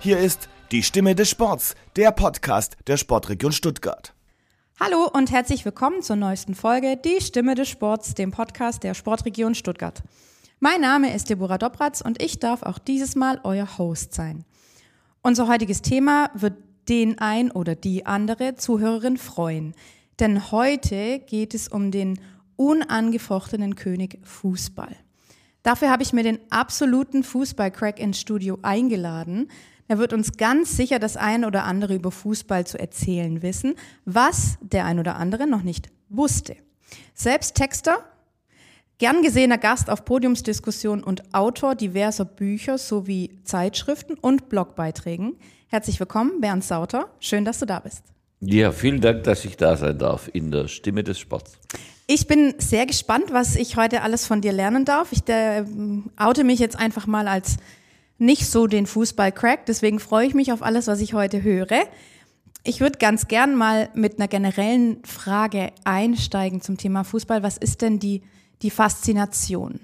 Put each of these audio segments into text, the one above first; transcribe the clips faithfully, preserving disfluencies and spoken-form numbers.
Hier ist die Stimme des Sports, der Podcast der Sportregion Stuttgart. Hallo und herzlich willkommen zur neuesten Folge Die Stimme des Sports, dem Podcast der Sportregion Stuttgart. Mein Name ist Deborah Dobratz und ich darf auch dieses Mal euer Host sein. Unser heutiges Thema wird den ein oder die andere Zuhörerin freuen. Denn heute geht es um den unangefochtenen König Fußball. Dafür habe ich mir den absoluten Fußball-Crack ins Studio eingeladen. Er wird uns ganz sicher das ein oder andere über Fußball zu erzählen wissen, was der ein oder andere noch nicht wusste. Selbst Texter, gern gesehener Gast auf Podiumsdiskussionen und Autor diverser Bücher sowie Zeitschriften und Blogbeiträgen. Herzlich willkommen, Bernd Sauter. Schön, dass du da bist. Ja, vielen Dank, dass ich da sein darf in der Stimme des Sports. Ich bin sehr gespannt, was ich heute alles von dir lernen darf. Ich äh, oute mich jetzt einfach mal als nicht so den Fußball-Crack, deswegen freue ich mich auf alles, was ich heute höre. Ich würde ganz gern mal mit einer generellen Frage einsteigen zum Thema Fußball. Was ist denn die, die Faszination?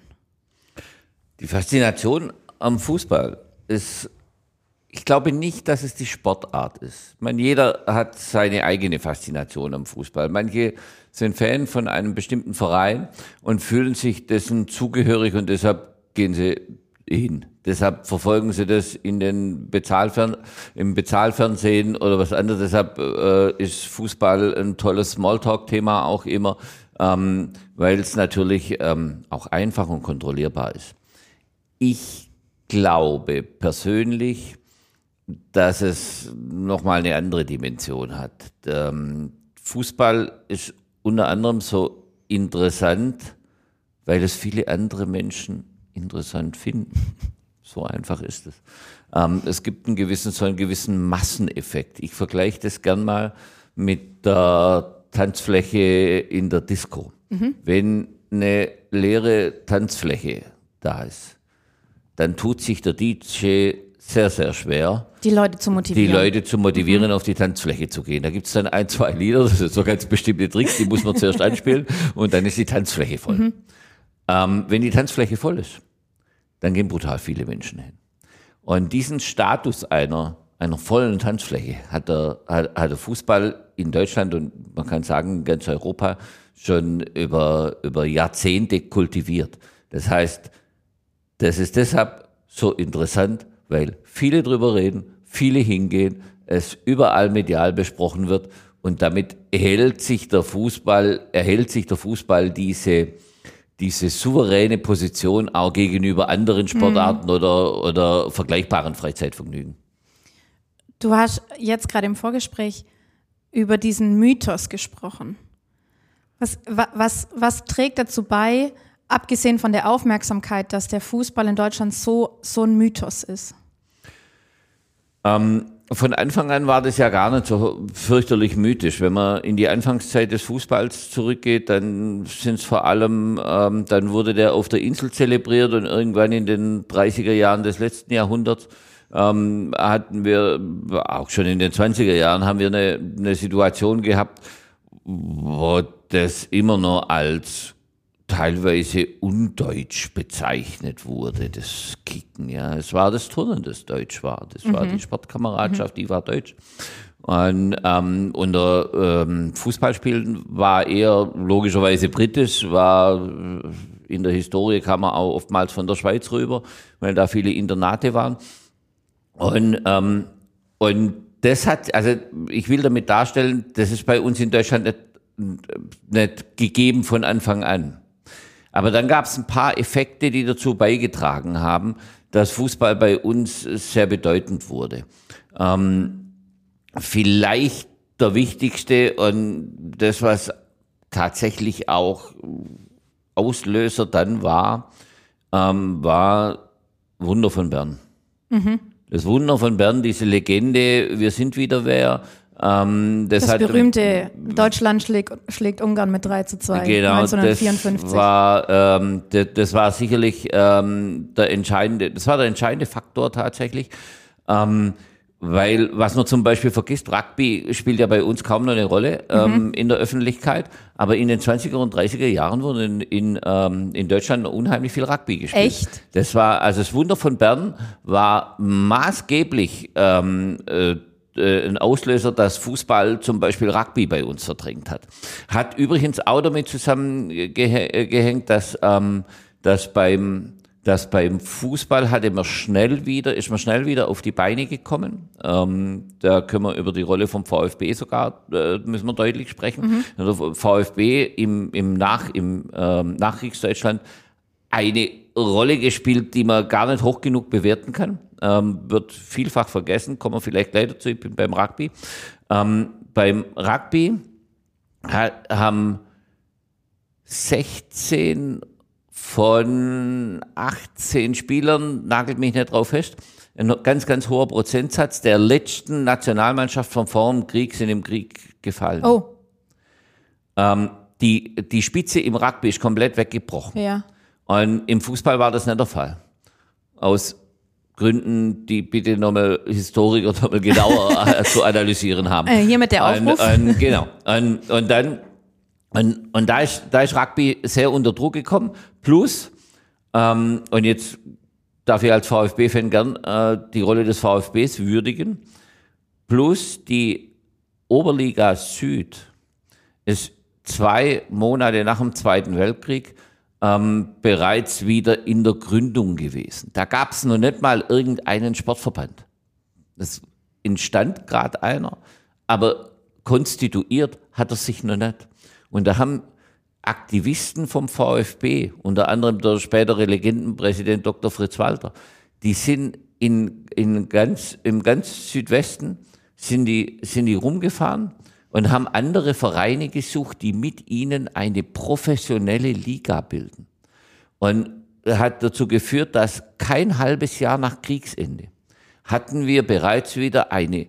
Die Faszination am Fußball ist, ich glaube nicht, dass es die Sportart ist. Ich meine, jeder hat seine eigene Faszination am Fußball. Manche sind Fan von einem bestimmten Verein und fühlen sich dessen zugehörig und deshalb gehen sie hin. Deshalb verfolgen sie das in den Bezahlfern- im Bezahlfernsehen oder was anderes. Deshalb äh, ist Fußball ein tolles Smalltalk-Thema auch immer, ähm, weil es natürlich ähm, auch einfach und kontrollierbar ist. Ich glaube persönlich, dass es nochmal eine andere Dimension hat. Ähm, Fußball ist unter anderem so interessant, weil es viele andere Menschen interessant finden. So einfach ist es. Ähm, es gibt einen gewissen, so einen gewissen Masseneffekt. Ich vergleiche das gern mal mit der Tanzfläche in der Disco. Mhm. Wenn eine leere Tanzfläche da ist, dann tut sich der D J sehr, sehr schwer, die Leute zu motivieren. Die Leute zu motivieren, mhm. auf die Tanzfläche zu gehen. Da gibt's dann ein, zwei Lieder, das sind so ganz bestimmte Tricks, die muss man zuerst einspielen und dann ist die Tanzfläche voll. Mhm. Ähm, wenn die Tanzfläche voll ist, dann gehen brutal viele Menschen hin. Und diesen Status einer, einer vollen Tanzfläche hat der, hat, hat der Fußball in Deutschland und man kann sagen in ganz Europa schon über, über Jahrzehnte kultiviert. Das heißt, das ist deshalb so interessant, weil viele drüber reden, viele hingehen, es überall medial besprochen wird und damit erhält sich der Fußball, erhält sich der Fußball diese, diese souveräne Position auch gegenüber anderen Sportarten mhm. oder, oder vergleichbaren Freizeitvergnügen. Du hast jetzt gerade im Vorgespräch über diesen Mythos gesprochen. Was, was, was trägt dazu bei, abgesehen von der Aufmerksamkeit, dass der Fußball in Deutschland so, so ein Mythos ist? Ähm, von Anfang an war das ja gar nicht so fürchterlich mythisch. Wenn man in die Anfangszeit des Fußballs zurückgeht, dann sind es vor allem, ähm, dann wurde der auf der Insel zelebriert und irgendwann in den dreißiger Jahren des letzten Jahrhunderts ähm, hatten wir, auch schon in den zwanziger Jahren, haben wir eine, eine Situation gehabt, wo das immer noch als teilweise undeutsch bezeichnet wurde, das Kicken, ja. Es war das Turnen, das deutsch war. Das mhm. war die Sportkameradschaft, mhm. die war deutsch. Und ähm, unter ähm, Fußballspielen war eher logischerweise britisch, war in der Historie kam man auch oftmals von der Schweiz rüber, weil da viele Internate waren. Und, ähm, und das hat, also ich will damit darstellen, das ist bei uns in Deutschland nicht, nicht gegeben von Anfang an. Aber dann gab es ein paar Effekte, die dazu beigetragen haben, dass Fußball bei uns sehr bedeutend wurde. Ähm, vielleicht der wichtigste und das, was tatsächlich auch Auslöser dann war, ähm, war Wunder von Bern. Mhm. Das Wunder von Bern, diese Legende, wir sind wieder wer. Ähm, das das hat, berühmte Deutschland schlägt, schlägt Ungarn mit drei zu zwei, genau, neunzehnhundertvierundfünfzig. Das war, ähm, das, das war sicherlich ähm, der entscheidende, das war der entscheidende Faktor tatsächlich. Ähm, Weil, was man zum Beispiel vergisst, Rugby spielt ja bei uns kaum noch eine Rolle ähm, mhm. in der Öffentlichkeit, aber in den zwanziger und dreißiger Jahren wurde in, in, ähm, in Deutschland unheimlich viel Rugby gespielt. Echt? Das war, also das Wunder von Bern war maßgeblich ähm, äh, ein Auslöser, dass Fußball zum Beispiel Rugby bei uns verdrängt hat. Hat übrigens auch damit zusammengehängt, dass, ähm, dass beim dass beim Fußball hatte man schnell wieder, ist man schnell wieder auf die Beine gekommen. Ähm, da können wir über die Rolle vom VfB sogar, äh, müssen wir deutlich sprechen. Mhm. Also VfB im, im, Nach, im ähm, Nachkriegsdeutschland eine Rolle gespielt, die man gar nicht hoch genug bewerten kann. Ähm, wird vielfach vergessen, kommen wir vielleicht gleich dazu, ich bin beim Rugby. Ähm, beim Rugby ha, haben sechzehn von achtzehn Spielern, nagelt mich nicht drauf fest, ein ganz, ganz hoher Prozentsatz der letzten Nationalmannschaft vom vor dem Krieg sind im Krieg gefallen. Oh. Ähm, die, die Spitze im Rugby ist komplett weggebrochen. Ja. Und im Fußball war das nicht der Fall. Aus Gründen, die bitte nochmal Historiker nochmal genauer zu analysieren haben. Äh, hier mit der Aufruf. Und, und, genau. Und, und dann Und, und da ist, da ist Rugby sehr unter Druck gekommen. Plus, ähm, und jetzt darf ich als VfB-Fan gern äh, die Rolle des VfBs würdigen. Plus die Oberliga Süd ist zwei Monate nach dem Zweiten Weltkrieg ähm, bereits wieder in der Gründung gewesen. Da gab es noch nicht mal irgendeinen Sportverband. Es entstand gerade einer, aber konstituiert hat er sich noch nicht. Und da haben Aktivisten vom VfB, unter anderem der spätere Legendenpräsident Doktor Fritz Walter, die sind in, in ganz, im ganz Südwesten sind die, sind die rumgefahren und haben andere Vereine gesucht, die mit ihnen eine professionelle Liga bilden. Und hat dazu geführt, dass kein halbes Jahr nach Kriegsende hatten wir bereits wieder eine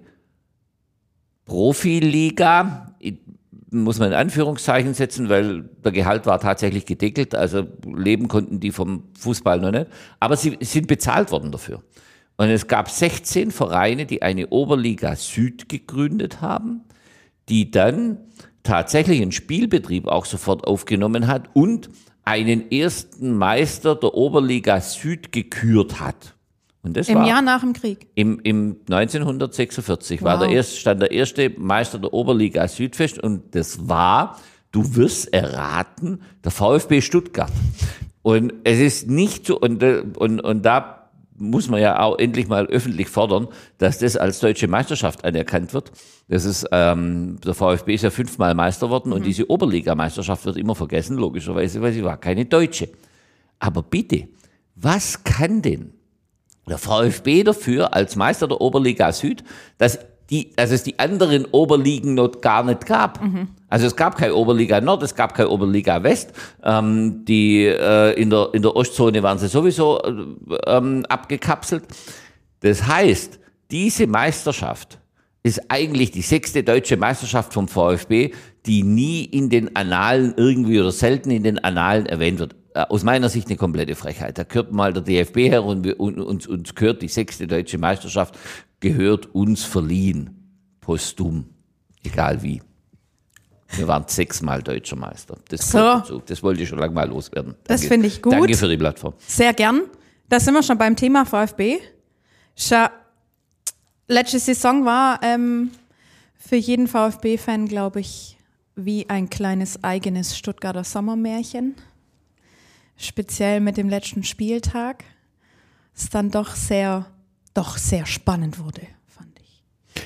Profiliga, muss man in Anführungszeichen setzen, weil der Gehalt war tatsächlich gedeckelt, also leben konnten die vom Fußball noch nicht, aber sie sind bezahlt worden dafür. Und es gab sechzehn Vereine, die eine Oberliga Süd gegründet haben, die dann tatsächlich einen Spielbetrieb auch sofort aufgenommen hat und einen ersten Meister der Oberliga Süd gekürt hat. Und das Im war Jahr nach dem Krieg? Im, im neunzehnhundertsechsundvierzig Wow. war der erste, stand der erste Meister der Oberliga Süd fest und das war, du wirst erraten, der VfB Stuttgart. Und es ist nicht so, und, und, und da muss man ja auch endlich mal öffentlich fordern, dass das als deutsche Meisterschaft anerkannt wird. Das ist, ähm, der VfB ist ja fünfmal Meister worden und mhm. diese Oberligameisterschaft wird immer vergessen, logischerweise, weil sie war keine deutsche. Aber bitte, was kann denn der VfB dafür als Meister der Oberliga Süd, dass die, dass es die anderen Oberligen noch gar nicht gab. Mhm. Also es gab keine Oberliga Nord, es gab keine Oberliga West. Ähm, die äh, in der in der Ostzone waren sie sowieso ähm, abgekapselt. Das heißt, diese Meisterschaft ist eigentlich die sechste deutsche Meisterschaft vom VfB, die nie in den Annalen irgendwie oder selten in den Annalen erwähnt wird. Aus meiner Sicht eine komplette Frechheit. Da gehört mal der D F B her und wir, uns, uns gehört die sechste deutsche Meisterschaft, gehört uns verliehen. Postum. Egal wie. Wir waren sechsmal deutscher Meister. Das, so. das wollte ich schon lange mal loswerden. Danke, das finde ich gut. Danke für die Plattform. Sehr gern. Da sind wir schon beim Thema VfB. Scha- Letzte Saison war ähm, für jeden VfB-Fan, glaube ich, wie ein kleines eigenes Stuttgarter Sommermärchen. Speziell mit dem letzten Spieltag, es dann doch sehr, doch sehr spannend wurde, fand ich.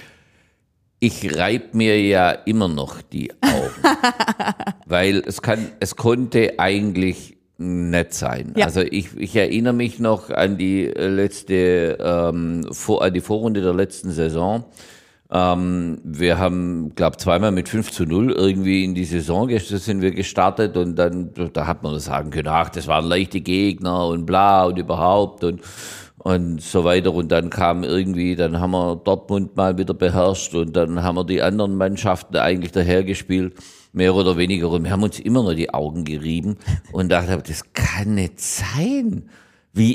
Ich reibe mir ja immer noch die Augen, weil es kann, es konnte eigentlich nicht sein. Ja. Also ich, ich erinnere mich noch an die letzte, ähm, vor, an die Vorrunde der letzten Saison. Ähm, wir haben, glaube zweimal mit fünf zu null irgendwie in die Saison sind wir gestartet und dann, da hat man das sagen können, ach, das waren leichte Gegner und bla und überhaupt und, und so weiter. Und dann kam irgendwie, dann haben wir Dortmund mal wieder beherrscht und dann haben wir die anderen Mannschaften eigentlich dahergespielt, mehr oder weniger. Und wir haben uns immer noch die Augen gerieben und dachte, das kann nicht sein. Wie,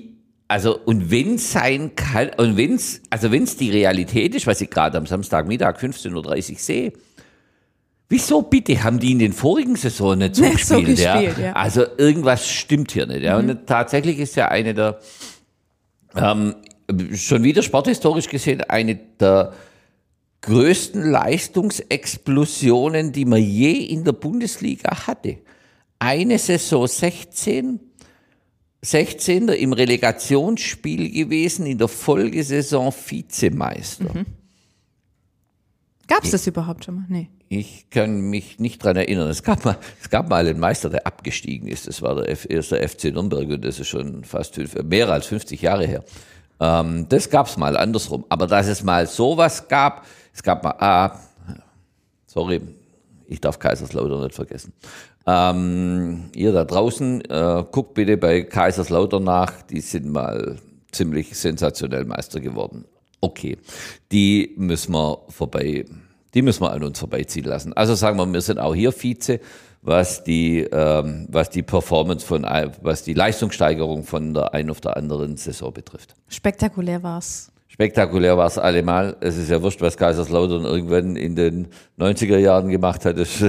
also, und wenn es sein kann, und wenn es, also wenn es die Realität ist, was ich gerade am Samstagmittag fünfzehn Uhr dreißig sehe, wieso bitte haben die in den vorigen Saison nicht so nicht gespielt? So gespielt ja? ja. Also irgendwas stimmt hier nicht. Ja? Mhm. Und tatsächlich ist ja eine der, ähm, schon wieder sporthistorisch gesehen, eine der größten Leistungsexplosionen, die man je in der Bundesliga hatte. Eine Saison sechzehn, sechzehnter im Relegationsspiel gewesen, in der Folgesaison Vizemeister. Mhm. Gab es das überhaupt schon mal? Nee. Ich kann mich nicht dran erinnern. Es gab mal, es gab mal einen Meister, der abgestiegen ist. Das war der F, erste F C Nürnberg und das ist schon fast mehr als fünfzig Jahre her. Ähm, das gab es mal andersrum. Aber dass es mal sowas gab, es gab mal, ah, sorry, ich darf Kaiserslautern nicht vergessen. Ähm, ihr da draußen, äh, guckt bitte bei Kaiserslautern nach, die sind mal ziemlich sensationell Meister geworden. Okay, die müssen wir vorbei, die müssen wir an uns vorbeiziehen lassen. Also sagen wir, wir sind auch hier Vize, was die, ähm, was die Performance von, was die Leistungssteigerung von der einen auf der anderen Saison betrifft. Spektakulär war's. Spektakulär war es allemal. Es ist ja wurscht, was Kaiserslautern irgendwann in den neunziger Jahren gemacht hat. Das,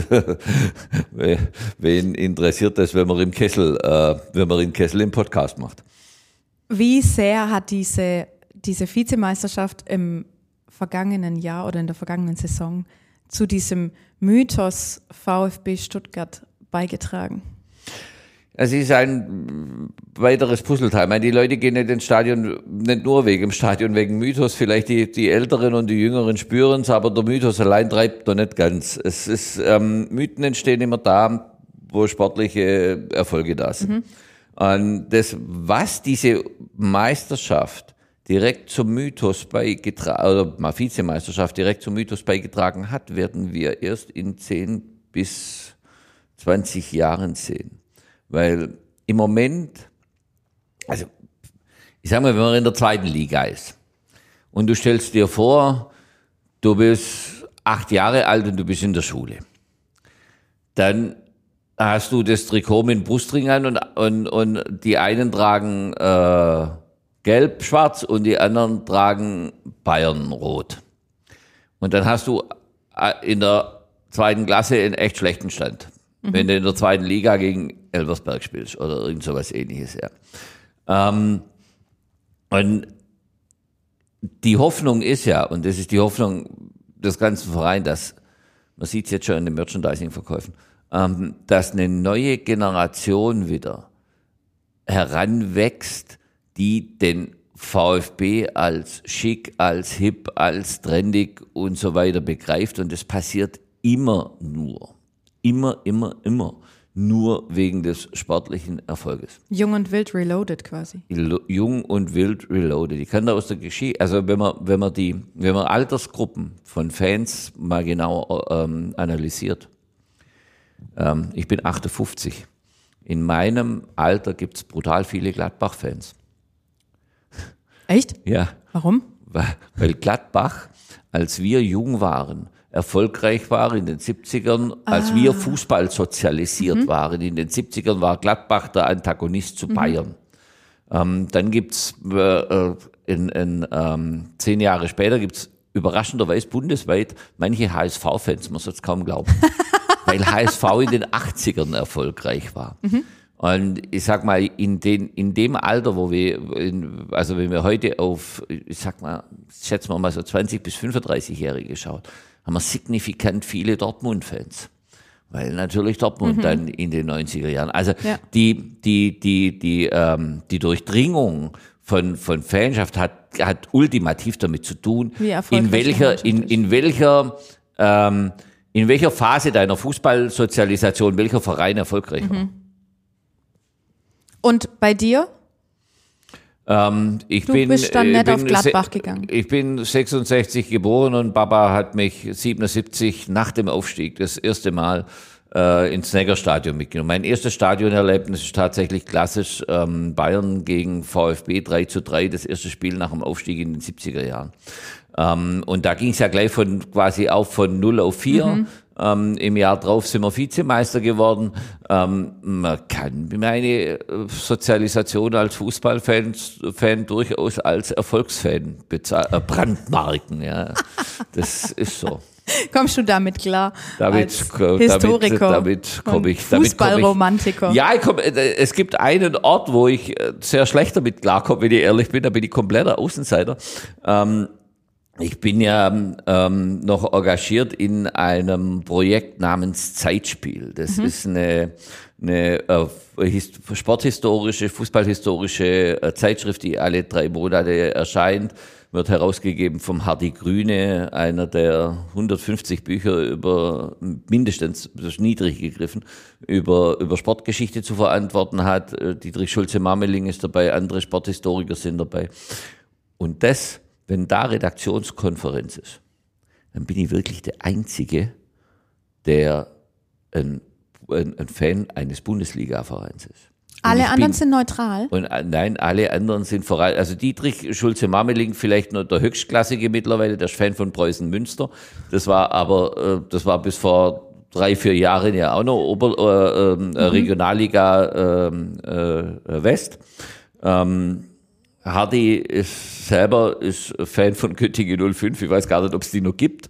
wen interessiert das, wenn man im Kessel, äh, wenn man im Kessel im Podcast macht? Wie sehr hat diese, diese Vizemeisterschaft im vergangenen Jahr oder in der vergangenen Saison zu diesem Mythos VfB Stuttgart beigetragen? Es ist ein weiteres Puzzleteil. Ich meine, die Leute gehen nicht ins Stadion, nicht nur wegen dem Stadion, wegen Mythos. Vielleicht die, die Älteren und die Jüngeren spüren es, aber der Mythos allein treibt noch nicht ganz. Es ist, ähm, Mythen entstehen immer da, wo sportliche Erfolge da sind. Mhm. Und das, was diese Meisterschaft direkt zum Mythos beigetragen, oder mal Vizemeisterschaft direkt zum Mythos beigetragen hat, werden wir erst in zehn bis zwanzig Jahren sehen. Weil im Moment, also ich sag mal, wenn man in der zweiten Liga ist und du stellst dir vor, du bist acht Jahre alt und du bist in der Schule, dann hast du das Trikot mit dem Brustring an und, und, und die einen tragen äh, gelb, schwarz und die anderen tragen Bayern rot. Und dann hast du in der zweiten Klasse einen echt schlechten Stand. Mhm. Wenn du in der zweiten Liga gegen Elversberg spielst oder irgend sowas ähnliches, ja. Ähm, und die Hoffnung ist ja, und das ist die Hoffnung des ganzen Vereins, dass, man sieht es jetzt schon in den Merchandising-Verkäufen, ähm, dass eine neue Generation wieder heranwächst, die den VfB als schick, als hip, als trendig und so weiter begreift. Und das passiert immer nur. Immer, immer, immer nur wegen des sportlichen Erfolges. Jung und wild reloaded quasi. Jung und wild reloaded. Ich kann da aus der Geschichte, also wenn man, wenn man die, wenn man Altersgruppen von Fans mal genau ähm, analysiert. Ähm, ich bin achtundfünfzig. In meinem Alter gibt's brutal viele Gladbach-Fans. Echt? Ja. Warum? Weil, weil Gladbach, als wir jung waren, erfolgreich war in den siebzigern, als ah. wir Fußball sozialisiert mhm. waren. In den siebzigern war Gladbach der Antagonist zu mhm. Bayern. Ähm, dann gibt's äh, in, in, ähm, zehn Jahre später gibt's überraschenderweise bundesweit manche H S V-Fans, man soll es kaum glauben, weil H S V in den achtzigern erfolgreich war. Mhm. Und ich sag mal, in den, in dem Alter, wo wir, in, also wenn wir heute auf, ich sag mal, schätzen wir mal so zwanzig bis fünfunddreißigjährige schaut, haben wir signifikant viele Dortmund-Fans. Weil natürlich Dortmund mhm. dann in den neunziger Jahren, also ja. die, die, die, die, ähm, die Durchdringung von, von Fanschaft hat, hat ultimativ damit zu tun, in welcher, in, in welcher, ähm, in welcher Phase deiner Fußballsozialisation, welcher Verein erfolgreich mhm. war. Und bei dir? Ähm, ich du bin, bist dann nicht bin auf Gladbach gegangen. Ich bin sechsundsechzig geboren und Papa hat mich siebenundsiebzig nach dem Aufstieg das erste Mal äh, ins Snagger-Stadion mitgenommen. Mein erstes Stadionerlebnis ist tatsächlich klassisch ähm, Bayern gegen VfB drei zu drei, das erste Spiel nach dem Aufstieg in den siebziger Jahren. Ähm, und da ging es ja gleich von quasi auch von null auf vier. Mhm. Ähm, Im Jahr drauf sind wir Vizemeister geworden. Ähm, man kann meine Sozialisation als Fußballfan Fan durchaus als Erfolgsfan bezahlen, äh, brandmarken. Ja. Das ist so. Kommst du damit klar? Damit, als damit, Historiker damit komme ich. Fußballromantiker. Ja, ich komm, es gibt einen Ort, wo ich sehr schlecht damit klarkomme, wenn ich ehrlich bin. Da bin ich kompletter Außenseiter. Ähm, ich bin ja ähm, noch engagiert in einem Projekt namens Zeitspiel. Das mhm. ist eine, eine äh, sporthistorische, fußballhistorische äh, Zeitschrift, die alle drei Monate erscheint. Wird herausgegeben vom Hardy Grüne, einer der hundertfünfzig Bücher über, mindestens, das ist niedrig gegriffen, über, über Sportgeschichte zu verantworten hat. Dietrich Schulze-Marmeling ist dabei, andere Sporthistoriker sind dabei. Und das, wenn da Redaktionskonferenz ist, dann bin ich wirklich der Einzige, der ein, ein, ein Fan eines Bundesliga-Vereins ist. Alle anderen bin, sind neutral? Und nein, alle anderen sind voran. Also Dietrich Schulze-Marmeling vielleicht nur der Höchstklassige mittlerweile, der ist Fan von Preußen Münster. Das war aber, das war bis vor drei, vier Jahren ja auch noch Ober, äh, äh, mhm. Regionalliga äh, äh, West. Ähm, Hardy ist selber ist Fan von Göttingen null fünf. Ich weiß gar nicht, ob es die noch gibt.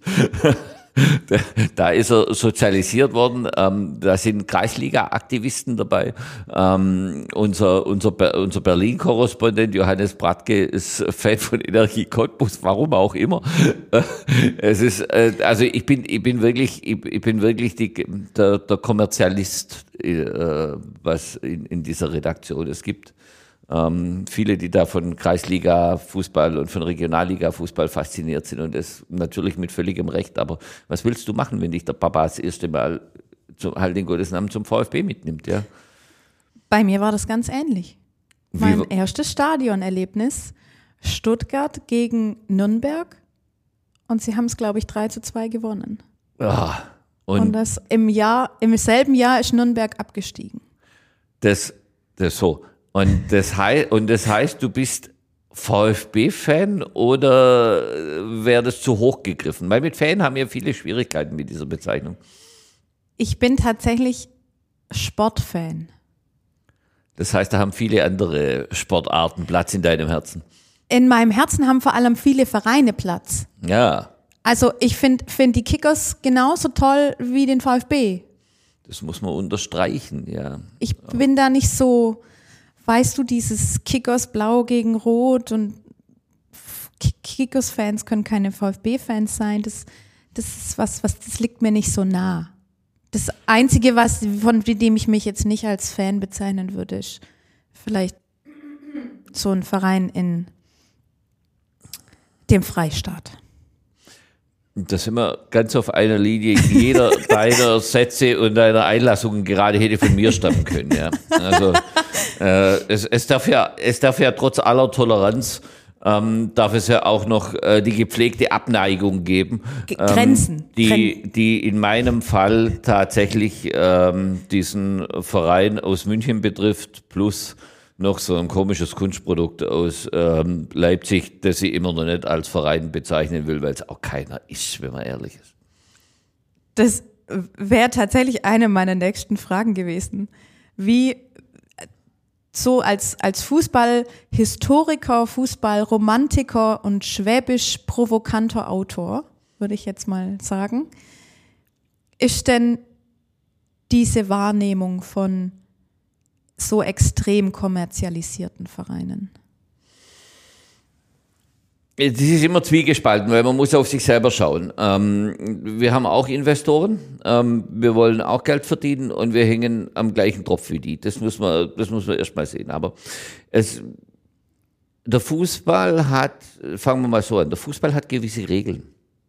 Da ist er sozialisiert worden. Ähm, da sind Kreisliga-Aktivisten dabei. Ähm, unser unser, unser Berlin-Korrespondent Johannes Bratke ist Fan von Energie Cottbus, warum auch immer. Es ist äh, also ich bin ich bin wirklich ich, ich bin wirklich die, der, der Kommerzialist, äh, was in, in dieser Redaktion es gibt. Ähm, viele, die da von Kreisliga-Fußball und von Regionalliga-Fußball fasziniert sind und das natürlich mit völligem Recht. Aber was willst du machen, wenn dich der Papa das erste Mal zum, halt in Gottes Namen zum VfB mitnimmt? Ja? Bei mir war das ganz ähnlich. Wie mein erstes Stadionerlebnis, Stuttgart gegen Nürnberg, und sie haben es, glaube ich, drei zu zwei gewonnen. Ah, und, und das im Jahr, im selben Jahr ist Nürnberg abgestiegen. Das, das so. Und das heißt, und das heißt, du bist VfB-Fan oder wäre das zu hoch gegriffen? Weil mit Fan haben wir viele Schwierigkeiten mit dieser Bezeichnung. Ich bin tatsächlich Sportfan. Das heißt, da haben viele andere Sportarten Platz in deinem Herzen. In meinem Herzen haben vor allem viele Vereine Platz. Ja. Also ich finde find die Kickers genauso toll wie den VfB. Das muss man unterstreichen, ja. Ich bin da nicht so... Weißt du, dieses Kickers Blau gegen Rot und Kickers-Fans können keine VfB-Fans sein. Das, das ist was, was, das liegt mir nicht so nah. Das Einzige, was, von dem ich mich jetzt nicht als Fan bezeichnen würde, ist vielleicht so ein Verein in dem Freistaat. Da sind wir ganz auf einer Linie. Jeder deiner Sätze und deiner Einlassungen gerade hätte von mir stammen können. Ja. Also äh, es, es, darf ja, es darf ja trotz aller Toleranz ähm, darf es ja auch noch äh, die gepflegte Abneigung geben. G- Grenzen. Ähm, die, die in meinem Fall tatsächlich ähm, diesen Verein aus München betrifft, plus noch so ein komisches Kunstprodukt aus ähm, Leipzig, das ich immer noch nicht als Verein bezeichnen will, weil es auch keiner ist, wenn man ehrlich ist. Das wäre tatsächlich eine meiner nächsten Fragen gewesen. Wie so als, als Fußballhistoriker, Fußballromantiker und schwäbisch provokanter Autor, würde ich jetzt mal sagen, ist denn diese Wahrnehmung von so extrem kommerzialisierten Vereinen? Das ist immer zwiegespalten, weil man muss auf sich selber schauen. Ähm, wir haben auch Investoren, ähm, wir wollen auch Geld verdienen und wir hängen am gleichen Tropf wie die. Das muss man, das muss man erst mal sehen. Aber es, der Fußball hat, fangen wir mal so an, der Fußball hat gewisse Regeln.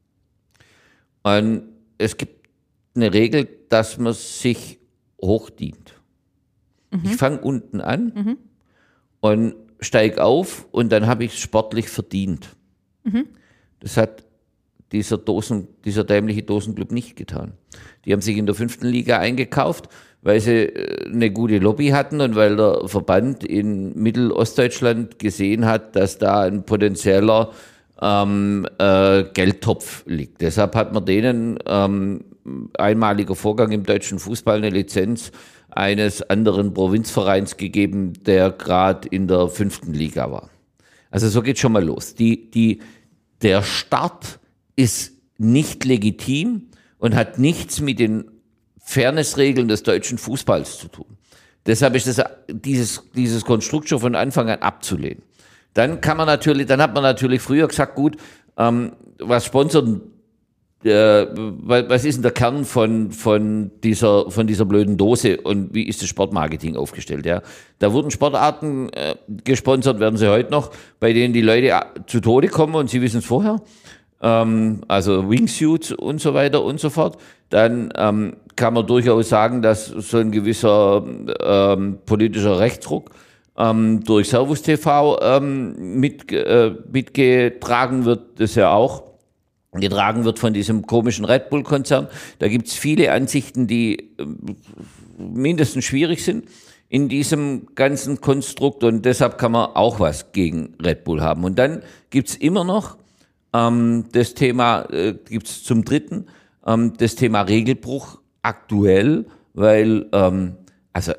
Und es gibt eine Regel, dass man sich hochdient. Mhm. Ich fange unten an mhm. und steig auf und dann habe ich es sportlich verdient. Mhm. Das hat dieser Dosen, dieser dämliche Dosenclub nicht getan. Die haben sich in der fünften Liga eingekauft, weil sie eine gute Lobby hatten und weil der Verband in Mittelostdeutschland gesehen hat, dass da ein potenzieller ähm, äh, Geldtopf liegt. Deshalb hat man denen ähm, einmaliger Vorgang im deutschen Fußball eine Lizenz eines anderen Provinzvereins gegeben, der gerade in der fünften Liga war. Also so geht schon mal los. Die, die, der Start ist nicht legitim und hat nichts mit den Fairnessregeln des deutschen Fußballs zu tun. Deshalb ist das, dieses, dieses Konstrukt schon von Anfang an abzulehnen. Dann kann man natürlich, dann hat man natürlich früher gesagt, gut, ähm, was sponsern, äh, was ist denn der Kern von, von dieser, von dieser blöden Dose und wie ist das Sportmarketing aufgestellt, ja? Da wurden Sportarten äh, gesponsert, werden sie heute noch, bei denen die Leute zu Tode kommen und sie wissen es vorher. Ähm, also Wingsuits und so weiter und so fort. Dann ähm, kann man durchaus sagen, dass so ein gewisser ähm, politischer Rechtsruck ähm, durch Servus T V ähm, mit, äh, mitgetragen wird, das ja auch getragen wird von diesem komischen Red Bull-Konzern. Da gibt's viele Ansichten, die äh, mindestens schwierig sind in diesem ganzen Konstrukt und deshalb kann man auch was gegen Red Bull haben. Und dann gibt's immer noch ähm, das Thema, äh, gibt's zum dritten, ähm, das Thema Regelbruch aktuell, weil, ähm, also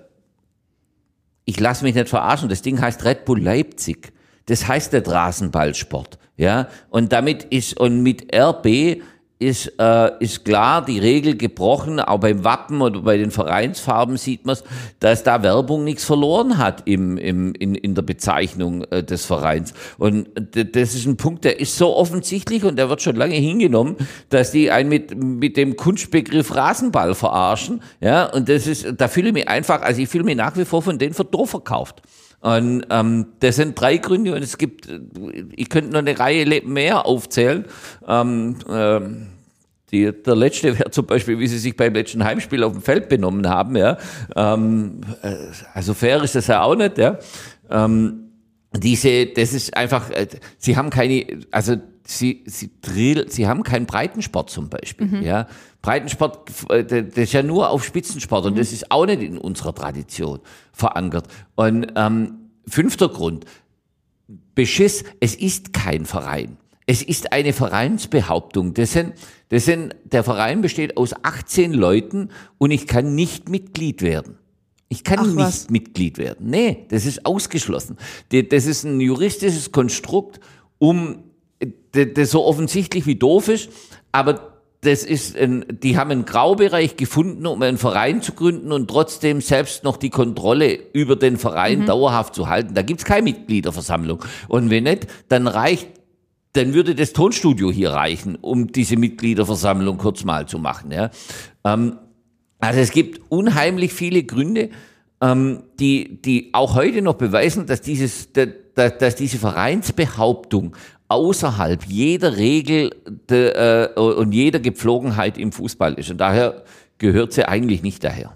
ich lasse mich nicht verarschen, das Ding heißt Red Bull Leipzig. Das heißt der Rasenballsport, ja. Und damit ist, und mit R B ist, äh, ist klar die Regel gebrochen, auch beim Wappen oder bei den Vereinsfarben sieht man es, dass da Werbung nichts verloren hat im, im, in, in der Bezeichnung äh, des Vereins. Und d- das ist ein Punkt, der ist so offensichtlich und der wird schon lange hingenommen, dass die einen mit, mit dem Kunstbegriff Rasenball verarschen, ja. Und das ist, da fühle ich mich einfach, also ich fühle mich nach wie vor von denen für doof verkauft. Und ähm, das sind drei Gründe und es gibt, ich könnte noch eine Reihe mehr aufzählen. Ähm, ähm, die, der letzte wäre zum Beispiel, wie sie sich beim letzten Heimspiel auf dem Feld benommen haben. Ja, ähm, also fair ist das ja auch nicht. Ja, ähm, diese, das ist einfach, äh, sie haben keine, also sie, sie drill, sie haben keinen Breitensport zum Beispiel. Mhm. Ja, Breitensport, das ist ja nur auf Spitzensport und mhm. das ist auch nicht in unserer Tradition verankert. Und ähm, fünfter Grund, Beschiss, es ist kein Verein. Es ist eine Vereinsbehauptung. Das sind, das sind, der Verein besteht aus achtzehn Leuten und ich kann nicht Mitglied werden. Ich kann Ach, nicht was? Mitglied werden. Nee, das ist ausgeschlossen. Das ist ein juristisches Konstrukt, um, das so offensichtlich wie doof ist, aber das ist ein, die haben einen Graubereich gefunden, um einen Verein zu gründen und trotzdem selbst noch die Kontrolle über den Verein mhm. dauerhaft zu halten. Da gibt's keine Mitgliederversammlung. Und wenn nicht, dann reicht, dann würde das Tonstudio hier reichen, um diese Mitgliederversammlung kurz mal zu machen. Ja. Ähm, also es gibt unheimlich viele Gründe, ähm, die, die auch heute noch beweisen, dass dieses, dass, dass diese Vereinsbehauptung außerhalb jeder Regel de, äh, und jeder Gepflogenheit im Fußball ist. Und daher gehört sie eigentlich nicht daher.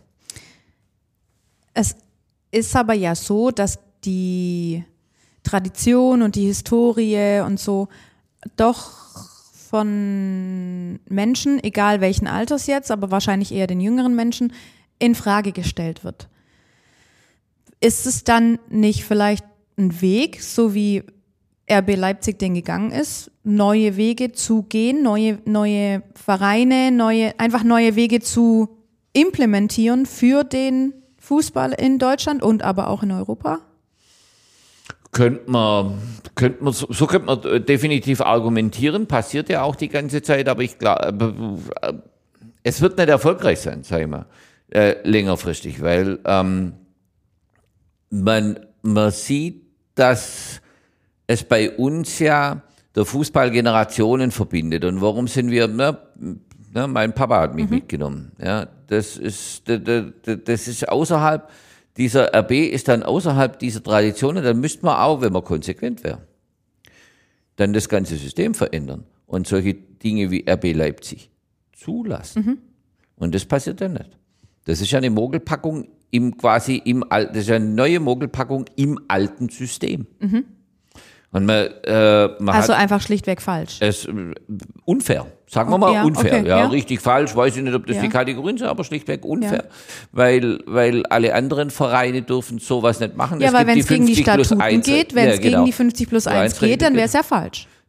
Es ist aber ja so, dass die Tradition und die Historie und so doch von Menschen, egal welchen Alters jetzt, aber wahrscheinlich eher den jüngeren Menschen, in Frage gestellt wird. Ist es dann nicht vielleicht ein Weg, so wie R B Leipzig den gegangen ist, neue Wege zu gehen, neue, neue Vereine, neue, einfach neue Wege zu implementieren für den Fußball in Deutschland und aber auch in Europa? Könnte man, könnte man, so könnte man definitiv argumentieren, passiert ja auch die ganze Zeit, aber ich glaube, es wird nicht erfolgreich sein, sag ich mal, äh, längerfristig, weil ähm, man, man sieht, dass es bei uns ja der Fußball Generationen verbindet. Und warum sind wir, ne, ne, mein Papa hat mich mhm. mitgenommen. Ja, das ist, das ist außerhalb dieser, R B ist dann außerhalb dieser Traditionen, dann müsste man auch, wenn man konsequent wäre, dann das ganze System verändern und solche Dinge wie R B Leipzig zulassen. Mhm. Und das passiert dann nicht. Das ist ja eine Mogelpackung im, quasi im, das ist ja eine neue Mogelpackung im alten System. Mhm. Und man, äh, man also hat einfach schlichtweg falsch. Es, unfair, sagen wir mal ja, unfair. Okay, ja, ja, richtig falsch, weiß ich nicht, ob das ja. die Kategorien sind, aber schlichtweg unfair. Ja. Weil, weil alle anderen Vereine dürfen sowas nicht machen. Ja, es weil gibt wenn es gegen die Statuten eins, geht, wenn es ja, genau. gegen die fünfzig plus eins geht, dann wäre es ja falsch.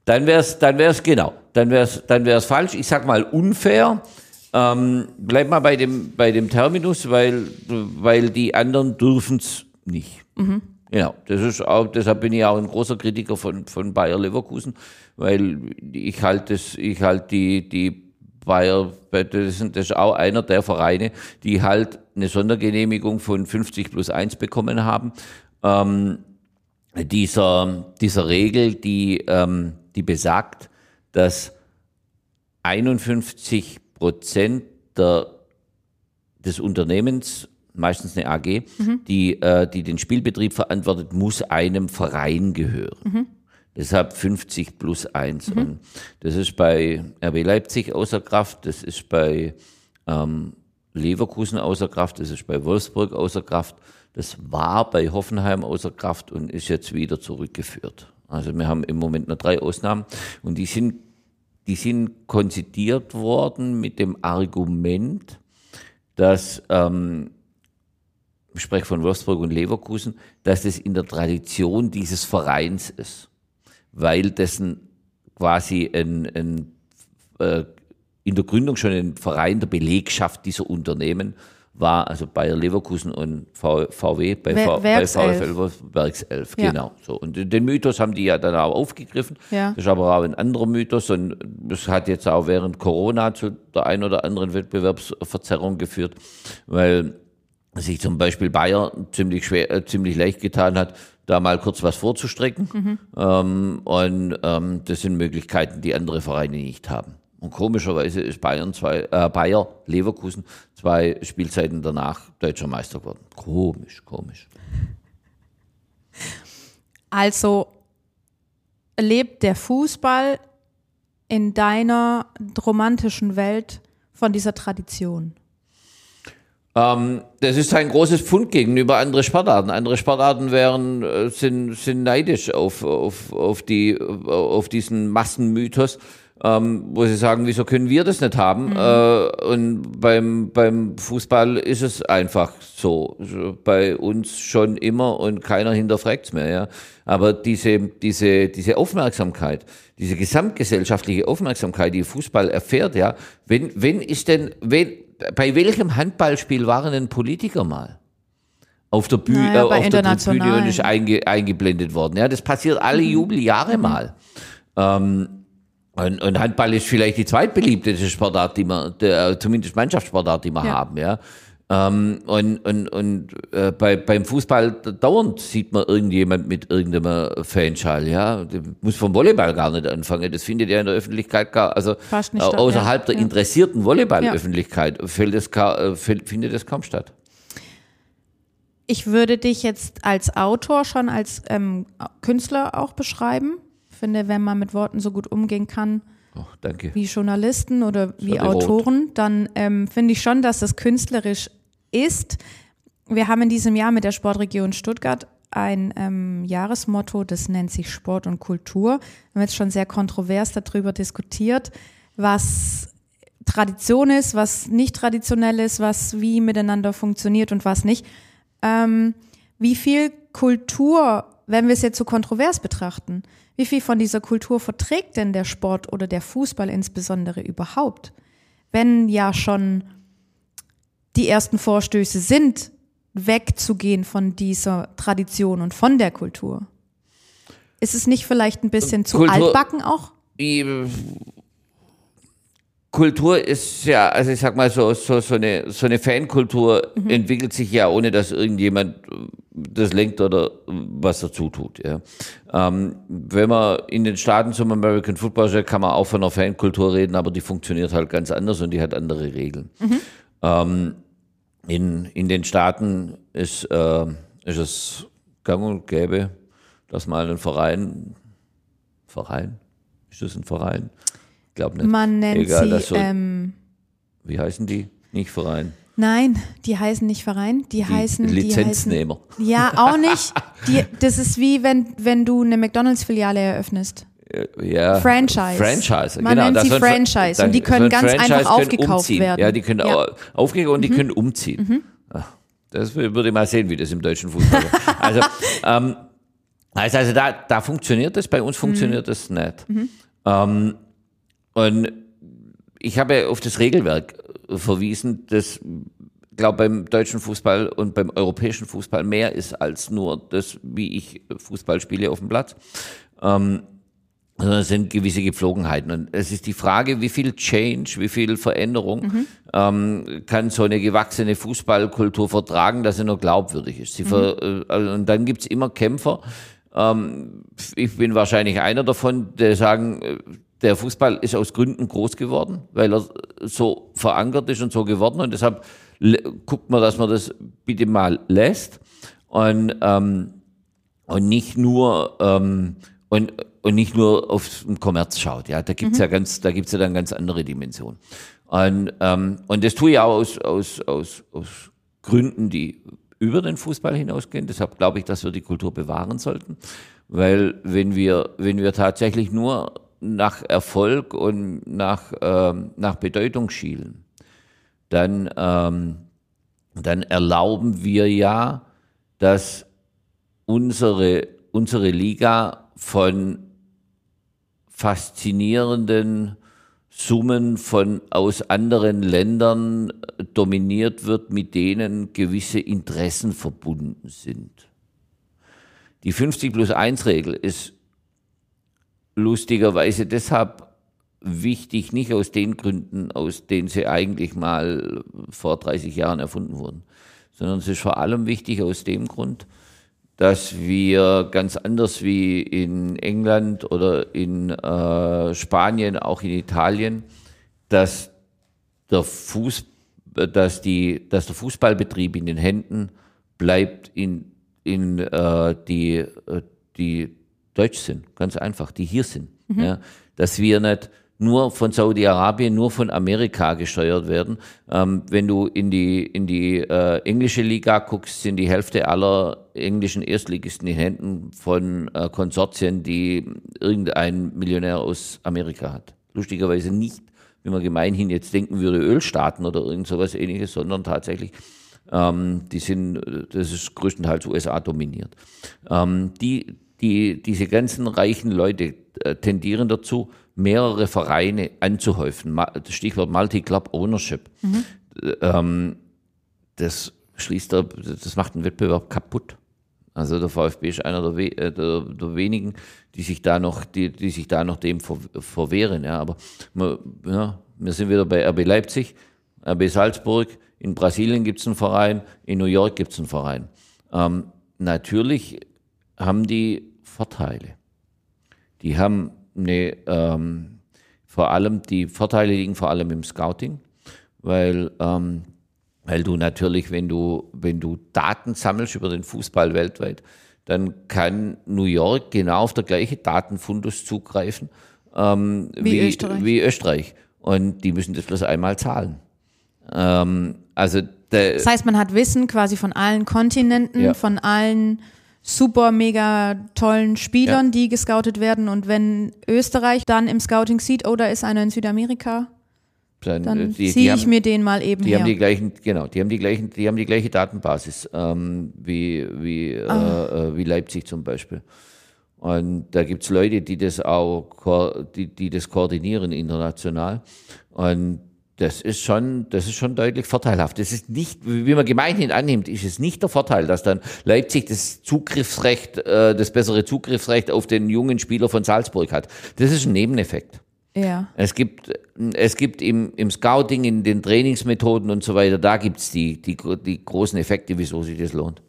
dann wär's, dann wär's genau, dann wär's, dann wär's falsch. Ich sag mal unfair. Ähm, bleib mal bei dem, bei dem Terminus, weil, weil die anderen dürfen's nicht. Mhm. Genau, das ist auch, deshalb bin ich auch ein großer Kritiker von, von Bayer Leverkusen, weil ich halte das, ich halte die, die Bayer, das ist auch einer der Vereine, die halt eine Sondergenehmigung von fünfzig plus eins bekommen haben. Ähm, dieser, dieser Regel, die, ähm, die besagt, dass einundfünfzig Prozent der, des Unternehmens, meistens eine A G, mhm. die, äh, die den Spielbetrieb verantwortet, muss einem Verein gehören. Mhm. Deshalb fünfzig plus eins. Mhm. Und das ist bei R B Leipzig außer Kraft, das ist bei ähm, Leverkusen außer Kraft, das ist bei Wolfsburg außer Kraft, das war bei Hoffenheim außer Kraft und ist jetzt wieder zurückgeführt. Also wir haben im Moment noch drei Ausnahmen und die sind Die sind konzidiert worden mit dem Argument, dass, ähm, ich spreche von Wolfsburg und Leverkusen, dass das in der Tradition dieses Vereins ist, weil dessen quasi ein, ein, äh, in der Gründung schon ein Verein der Belegschaft dieser Unternehmen war, also Bayer Leverkusen und v, VW, bei, v, bei VfL Werkself, ja. Genau. So. Und den Mythos haben die ja dann auch aufgegriffen. Ja. Das ist aber auch ein anderer Mythos und das hat jetzt auch während Corona zu der ein oder anderen Wettbewerbsverzerrung geführt, weil sich zum Beispiel Bayer ziemlich schwer, äh, ziemlich leicht getan hat, da mal kurz was vorzustrecken. Mhm. Ähm, und ähm, das sind Möglichkeiten, die andere Vereine nicht haben. Und komischerweise ist Bayern zwei, äh, Bayer Leverkusen zwei Spielzeiten danach deutscher Meister geworden. Komisch, komisch. Also lebt der Fußball in deiner romantischen Welt von dieser Tradition? Ähm, das ist ein großes Pfund gegenüber anderen Sportarten. Andere Sportarten wären, sind, sind neidisch auf, auf, auf, die, auf diesen Massenmythos. Ähm, wo sie sagen, wieso können wir das nicht haben? Mhm. Äh, und beim, beim Fußball ist es einfach so. Bei uns schon immer und keiner hinterfragt's mehr, ja. Aber diese, diese, diese Aufmerksamkeit, diese gesamtgesellschaftliche Aufmerksamkeit, die Fußball erfährt, ja. Wenn, wenn ist denn, wenn, bei welchem Handballspiel waren denn Politiker mal? Auf der Bühne, naja, äh, auf der Bühne und ist einge, eingeblendet worden, ja. Das passiert alle mhm. Jubeljahre mhm. mal. Ähm, Und, und Handball ist vielleicht die zweitbeliebteste Sportart, die wir, der, zumindest Mannschaftssportart, die wir ja. haben, ja. Ähm, und und, und äh, bei, beim Fußball dauernd sieht man irgendjemand mit irgendeinem Fanschal, ja. Das muss vom Volleyball gar nicht anfangen. Das findet ja in der Öffentlichkeit gar, also äh, außerhalb ja. der ja. interessierten Volleyball-Öffentlichkeit ja. fällt das, äh, findet das kaum statt. Ich würde dich jetzt als Autor schon als ähm, Künstler auch beschreiben. Ich finde, wenn man mit Worten so gut umgehen kann, oh, danke. wie Journalisten oder wie Autoren, rot. dann ähm, finde ich schon, dass das künstlerisch ist. Wir haben in diesem Jahr mit der Sportregion Stuttgart ein ähm, Jahresmotto, das nennt sich Sport und Kultur. Wir haben jetzt schon sehr kontrovers darüber diskutiert, was Tradition ist, was nicht traditionell ist, was wie miteinander funktioniert und was nicht. Ähm, wie viel Kultur, wenn wir es jetzt so kontrovers betrachten, wie viel von dieser Kultur verträgt denn der Sport oder der Fußball insbesondere überhaupt? Wenn ja schon die ersten Vorstöße sind, wegzugehen von dieser Tradition und von der Kultur. Ist es nicht vielleicht ein bisschen zu Kultur, altbacken auch? Kultur ist ja, also ich sag mal so, so, so eine, so eine Fankultur mhm. entwickelt sich ja, ohne dass irgendjemand das lenkt oder was dazu tut, ja. Ähm, wenn man in den Staaten zum American Football schaut, kann man auch von einer Fankultur reden, aber die funktioniert halt ganz anders und die hat andere Regeln. Mhm. Ähm, in, in den Staaten ist, äh, ist es gang und gäbe, dass mal ein Verein, Verein? Ist das ein Verein? Ich glaube nicht. Man nennt Egal, sie, so, ähm, wie heißen die? Nicht Verein. Nein, die heißen nicht Verein, die, die heißen Lizenznehmer. Die heißen, ja, auch nicht. Die, das ist wie wenn, wenn du eine McDonalds-Filiale eröffnest. Ja, Franchise. Franchise, Man genau. nennt sie Franchise und die können ganz Franchise einfach aufgekauft umziehen. werden. Ja, die können ja. aufgekauft und die mhm. können umziehen. Mhm. Das würde ich mal sehen, wie das im deutschen Fußball ist. Also, ähm, Also, also da, da funktioniert das, bei uns funktioniert mhm. das nicht. Mhm. Ähm, und ich habe auf das Regelwerk verwiesen, das, glaube beim deutschen Fußball und beim europäischen Fußball mehr ist als nur das, wie ich Fußball spiele auf dem Platz. Ähm, sondern es sind gewisse Gepflogenheiten. Und es ist die Frage, wie viel Change, wie viel Veränderung mhm. ähm, kann so eine gewachsene Fußballkultur vertragen, dass sie noch glaubwürdig ist. Sie mhm. ver, äh, und dann gibt's immer Kämpfer. Ähm, ich bin wahrscheinlich einer davon, der sagen, der Fußball ist aus Gründen groß geworden, weil er so verankert ist und so geworden. Und deshalb guckt man, dass man das bitte mal lässt und, ähm, und nicht nur ähm, und und nicht nur auf den Kommerz schaut. Ja, da gibt's mhm. ja ganz, da gibt's ja dann ganz andere Dimensionen. Und ähm, und das tue ich auch aus aus aus aus Gründen, die über den Fußball hinausgehen. Deshalb glaube ich, dass wir die Kultur bewahren sollten, weil wenn wir wenn wir tatsächlich nur nach Erfolg und nach ähm, nach Bedeutung schielen, dann ähm, dann erlauben wir ja, dass unsere unsere Liga von faszinierenden Summen von aus anderen Ländern dominiert wird, mit denen gewisse Interessen verbunden sind. Die fünfzig plus eins Regel ist lustigerweise deshalb wichtig, nicht aus den Gründen, aus denen sie eigentlich mal vor dreißig Jahren erfunden wurden, sondern es ist vor allem wichtig aus dem Grund, dass wir ganz anders wie in England oder in äh, Spanien, auch in Italien, dass der Fuß, dass die, dass der Fußballbetrieb in den Händen bleibt, in in äh, die die deutsch sind, ganz einfach, die hier sind, mhm. ja, dass wir nicht nur von Saudi-Arabien, nur von Amerika gesteuert werden. Ähm, wenn du in die in die äh, englische Liga guckst, sind die Hälfte aller englischen Erstligisten in Händen von äh, Konsortien, die irgendein Millionär aus Amerika hat. Lustigerweise nicht, wie man gemeinhin jetzt denken würde, Ölstaaten oder irgend sowas Ähnliches, sondern tatsächlich, ähm, die sind, das ist größtenteils U S A dominiert. Ähm, die die diese ganzen reichen Leute äh, tendieren dazu, mehrere Vereine anzuhäufen. Das Stichwort Multi-Club-Ownership. Mhm. Ähm, das schließt, der, das macht den Wettbewerb kaputt. Also der VfB ist einer der, we, der, der wenigen, die sich da noch, die, die sich da noch dem ver, verwehren. Ja, aber wir, ja, wir sind wieder bei R B Leipzig, R B Salzburg. In Brasilien gibt es einen Verein, in New York gibt es einen Verein. Ähm, natürlich haben die Vorteile. Die haben eine, ähm, vor allem, die Vorteile liegen vor allem im Scouting, weil, ähm, weil du natürlich, wenn du, wenn du Daten sammelst über den Fußball weltweit, dann kann New York genau auf der gleiche Datenfundus zugreifen, ähm, wie, wie, Österreich. wie Österreich. Und die müssen das bloß einmal zahlen. Ähm, also der, das heißt, man hat Wissen quasi von allen Kontinenten, ja. von allen super, mega tollen Spielern, ja. die gescoutet werden. Und wenn Österreich dann im Scouting sieht, oh, da ist einer in Südamerika, dann, dann ziehe ich haben, mir den mal eben die her. Haben die gleichen, genau, die haben die gleichen, die haben die gleiche Datenbasis ähm, wie wie äh, wie Leipzig zum Beispiel. Und da gibt's Leute, die das auch, die die das koordinieren international. Und Das ist schon, das ist schon deutlich vorteilhaft. Das ist nicht, wie man gemeinhin annimmt, ist es nicht der Vorteil, dass dann Leipzig das Zugriffsrecht, äh, das bessere Zugriffsrecht auf den jungen Spieler von Salzburg hat. Das ist ein Nebeneffekt. Ja. Es gibt, es gibt im, im Scouting, in den Trainingsmethoden und so weiter, da gibt's die, die, die großen Effekte, wieso sich das lohnt.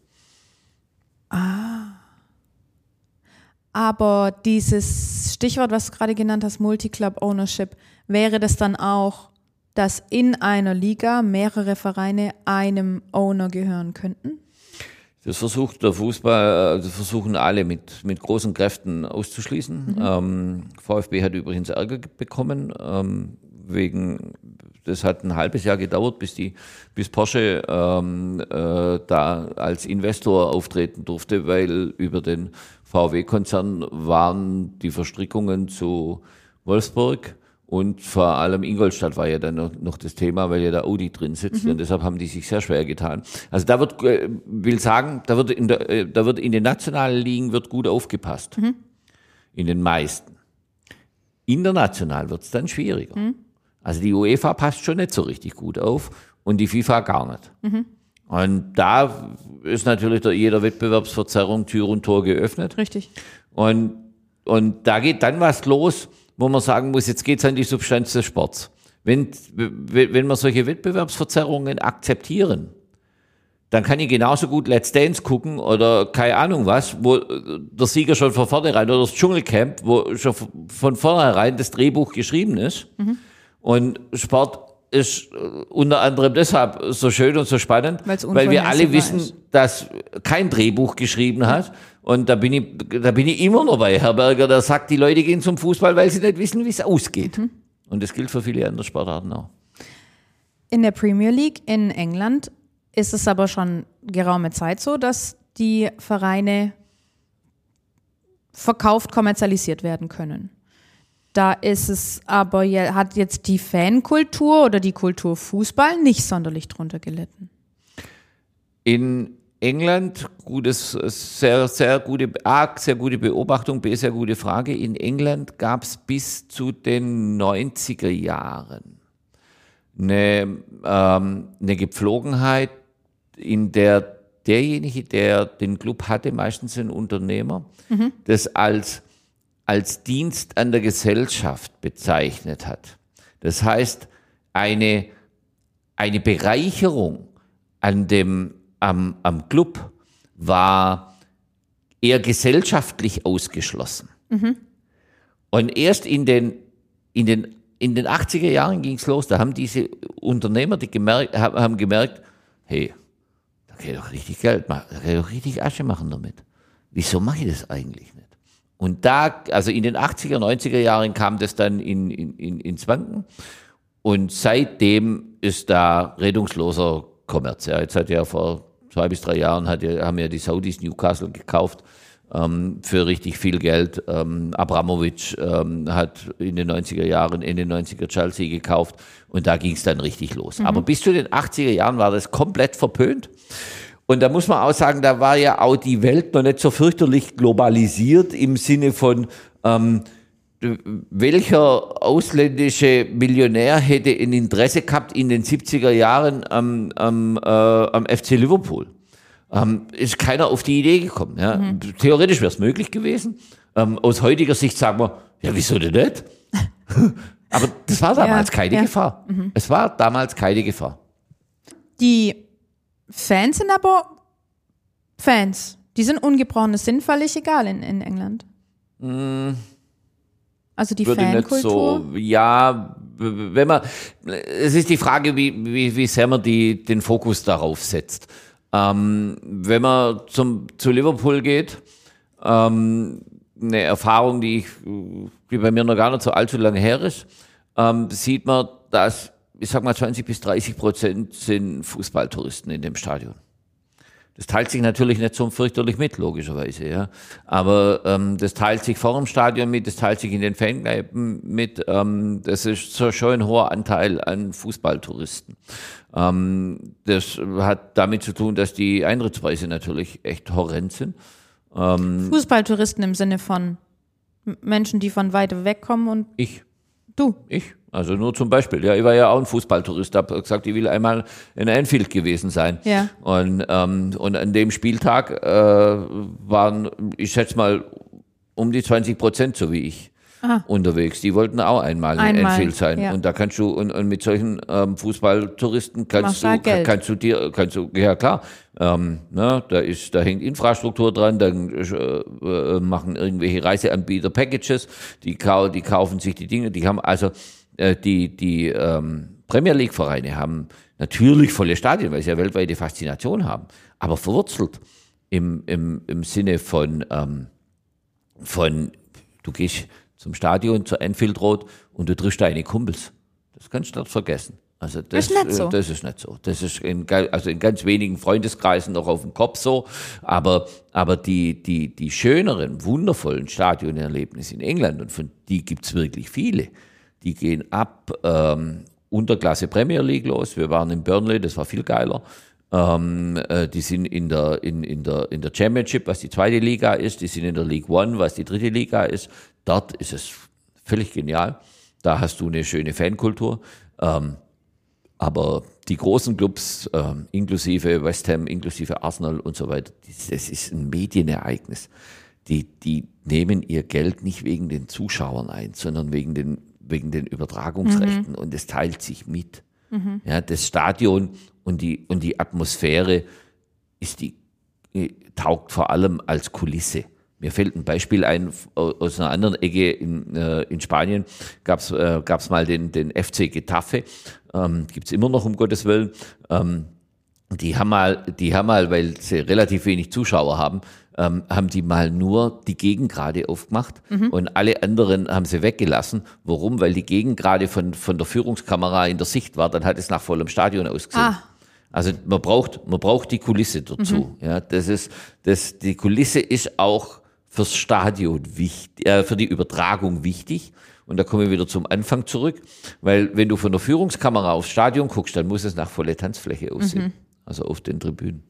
Ah. Aber dieses Stichwort, was du gerade genannt hast, Multi-Club-Ownership, wäre das dann auch, dass in einer Liga mehrere Vereine einem Owner gehören könnten? Das versucht der Fußball, das versuchen alle mit, mit großen Kräften auszuschließen. Mhm. Ähm, VfB hat übrigens Ärger bekommen, ähm, wegen, das hat ein halbes Jahr gedauert, bis die, bis Porsche ähm, äh, da als Investor auftreten durfte, weil über den V W-Konzern waren die Verstrickungen zu Wolfsburg Und vor allem Ingolstadt war ja dann noch, noch das Thema, weil ja der Audi drin sitzt mhm. und deshalb haben die sich sehr schwer getan. Also da wird, will sagen, da wird in der, da wird in den nationalen Ligen wird gut aufgepasst. Mhm. In den meisten. International wird es dann schwieriger. Mhm. Also die UEFA passt schon nicht so richtig gut auf und die FIFA gar nicht. Mhm. Und da ist natürlich der, jeder Wettbewerbsverzerrung Tür und Tor geöffnet. Richtig. Und, und da geht dann was los, wo man sagen muss, jetzt geht's an die Substanz des Sports. Wenn, wenn wir solche Wettbewerbsverzerrungen akzeptieren, dann kann ich genauso gut Let's Dance gucken oder keine Ahnung was, wo der Sieger schon von vornherein oder das Dschungelcamp, wo schon von vornherein das Drehbuch geschrieben ist. Mhm. Und Sport ist unter anderem deshalb so schön und so spannend, weil wir alle wissen, ist. dass kein Drehbuch geschrieben hat. Und da bin ich, da bin ich immer noch bei Herr Berger, der sagt, die Leute gehen zum Fußball, weil sie nicht wissen, wie es ausgeht. Mhm. Und das gilt für viele andere Sportarten auch. In der Premier League in England ist es aber schon geraume Zeit so, dass die Vereine verkauft, kommerzialisiert werden können. Da ist es aber, hat jetzt die Fankultur oder die Kultur Fußball nicht sonderlich drunter gelitten. In England, gutes, sehr, sehr gute, A, sehr gute Beobachtung, B, sehr gute Frage. In England gab es bis zu den neunziger Jahren eine, ähm, eine Gepflogenheit, in der derjenige, der den Club hatte, meistens ein Unternehmer, mhm. das als als Dienst an der Gesellschaft bezeichnet hat. Das heißt, eine, eine Bereicherung an dem, am, am Club war eher gesellschaftlich ausgeschlossen. Mhm. Und erst in den, in den, in den achtziger Jahren ging es los, da haben diese Unternehmer, die gemerkt, haben gemerkt, hey, da kann ich doch richtig Geld machen, da kann ich doch richtig Asche machen damit. Wieso mache ich das eigentlich nicht? Und da, also in den achtziger, neunziger Jahren kam das dann in, in, in, ins Wanken. Und seitdem ist da rettungsloser Kommerz. Ja, jetzt hat ja vor zwei bis drei Jahren hat ja, haben ja die Saudis Newcastle gekauft ähm, für richtig viel Geld. Ähm, Abramovic ähm, hat in den neunziger Jahren, in den neunziger Chelsea gekauft. Und da ging es dann richtig los. Mhm. Aber bis zu den achtziger Jahren war das komplett verpönt. Und da muss man auch sagen, da war ja auch die Welt noch nicht so fürchterlich globalisiert im Sinne von, ähm, welcher ausländische Millionär hätte ein Interesse gehabt in den siebziger Jahren am, am, äh, am F C Liverpool? Ähm, ist keiner auf die Idee gekommen. Ja? Mhm. Theoretisch wäre es möglich gewesen. Ähm, aus heutiger Sicht sagen wir, ja, wieso denn nicht? Aber das war damals ja, keine ja. Gefahr. Mhm. Es war damals keine Gefahr. Die Fans sind aber Fans. Die sind ungebrochen. Das sind völlig egal in, in England. Mm, also die Fankultur. So, ja, wenn man, es ist die Frage, wie, wie, wie sehr man die, den Fokus darauf setzt. Ähm, wenn man zum, zu Liverpool geht, ähm, eine Erfahrung, die, ich, die bei mir noch gar nicht so allzu lange her ist, ähm, sieht man, dass ich sag mal zwanzig bis dreißig Prozent sind Fußballtouristen in dem Stadion. Das teilt sich natürlich nicht so fürchterlich mit, logischerweise, ja. Aber ähm, das teilt sich vor dem Stadion mit, das teilt sich in den Fankneipen mit. Ähm, das ist so schon ein hoher Anteil an Fußballtouristen. Ähm, das hat damit zu tun, dass die Eintrittspreise natürlich echt horrend sind. Ähm, Fußballtouristen im Sinne von Menschen, die von weit weg kommen und ich. Du? Ich. Also nur zum Beispiel. Ja, ich war ja auch ein Fußballtourist, habe gesagt, ich will einmal in Anfield gewesen sein. Ja. Und, ähm, und an dem Spieltag äh, waren, ich schätze mal, um die zwanzig Prozent, so wie ich, Aha. unterwegs. Die wollten auch einmal in einmal, Anfield sein. Ja. Und da kannst du, und, und mit solchen ähm, Fußballtouristen kannst du, kann, kannst du dir, kannst du, ja klar, ähm, ne, da ist, da hängt Infrastruktur dran, dann äh, machen irgendwelche Reiseanbieter Packages, die, kau- die kaufen sich die Dinge, die haben also äh, die, die ähm, Premier League Vereine haben natürlich volle Stadien, weil sie ja weltweite Faszination haben, aber verwurzelt im, im, im Sinne von, ähm, von, du gehst zum Stadion, zur Anfield Road und du triffst deine Kumpels. Das kannst du dort vergessen. Also das, ist nicht so. das ist nicht so. Das ist in, also in ganz wenigen Freundeskreisen noch auf dem Kopf so. Aber, aber die, die, die schöneren, wundervollen Stadionerlebnisse in England, und von die gibt's wirklich viele, die gehen ab ähm, Unterklasse Premier League los. Wir waren in Burnley, das war viel geiler. Ähm, äh, die sind in der, in, in der, in der Championship, was die zweite Liga ist. Die sind in der League One, was die dritte Liga ist. Dort ist es völlig genial. Da hast du eine schöne Fankultur. Ähm, aber die großen Clubs, ähm, inklusive West Ham, inklusive Arsenal und so weiter, das, das ist ein Medienereignis. Die, die nehmen ihr Geld nicht wegen den Zuschauern ein, sondern wegen den, wegen den Übertragungsrechten. Mhm. Und es teilt sich mit. Mhm. Ja, das Stadion und die, und die Atmosphäre ist die, taugt vor allem als Kulisse. Mir fällt ein Beispiel ein aus einer anderen Ecke in, äh, in Spanien. Gab's äh, gab's mal den, den F C Getafe. Ähm, gibt's immer noch, um Gottes Willen. Ähm, die haben mal, die haben mal, weil sie relativ wenig Zuschauer haben, ähm, haben die mal nur die Gegengrade aufgemacht mhm. und alle anderen haben sie weggelassen. Warum? Weil die Gegengrade von, von der Führungskamera in der Sicht war, dann hat es nach vollem Stadion ausgesehen. Ah. Also man braucht, man braucht die Kulisse dazu. Mhm. Ja, das ist, das, die Kulisse ist auch fürs Stadion wichtig, äh, für die Übertragung wichtig. Und da kommen wir wieder zum Anfang zurück, weil wenn du von der Führungskamera aufs Stadion guckst, dann muss es nach volle Tanzfläche aussehen. Mhm. Also auf den Tribünen.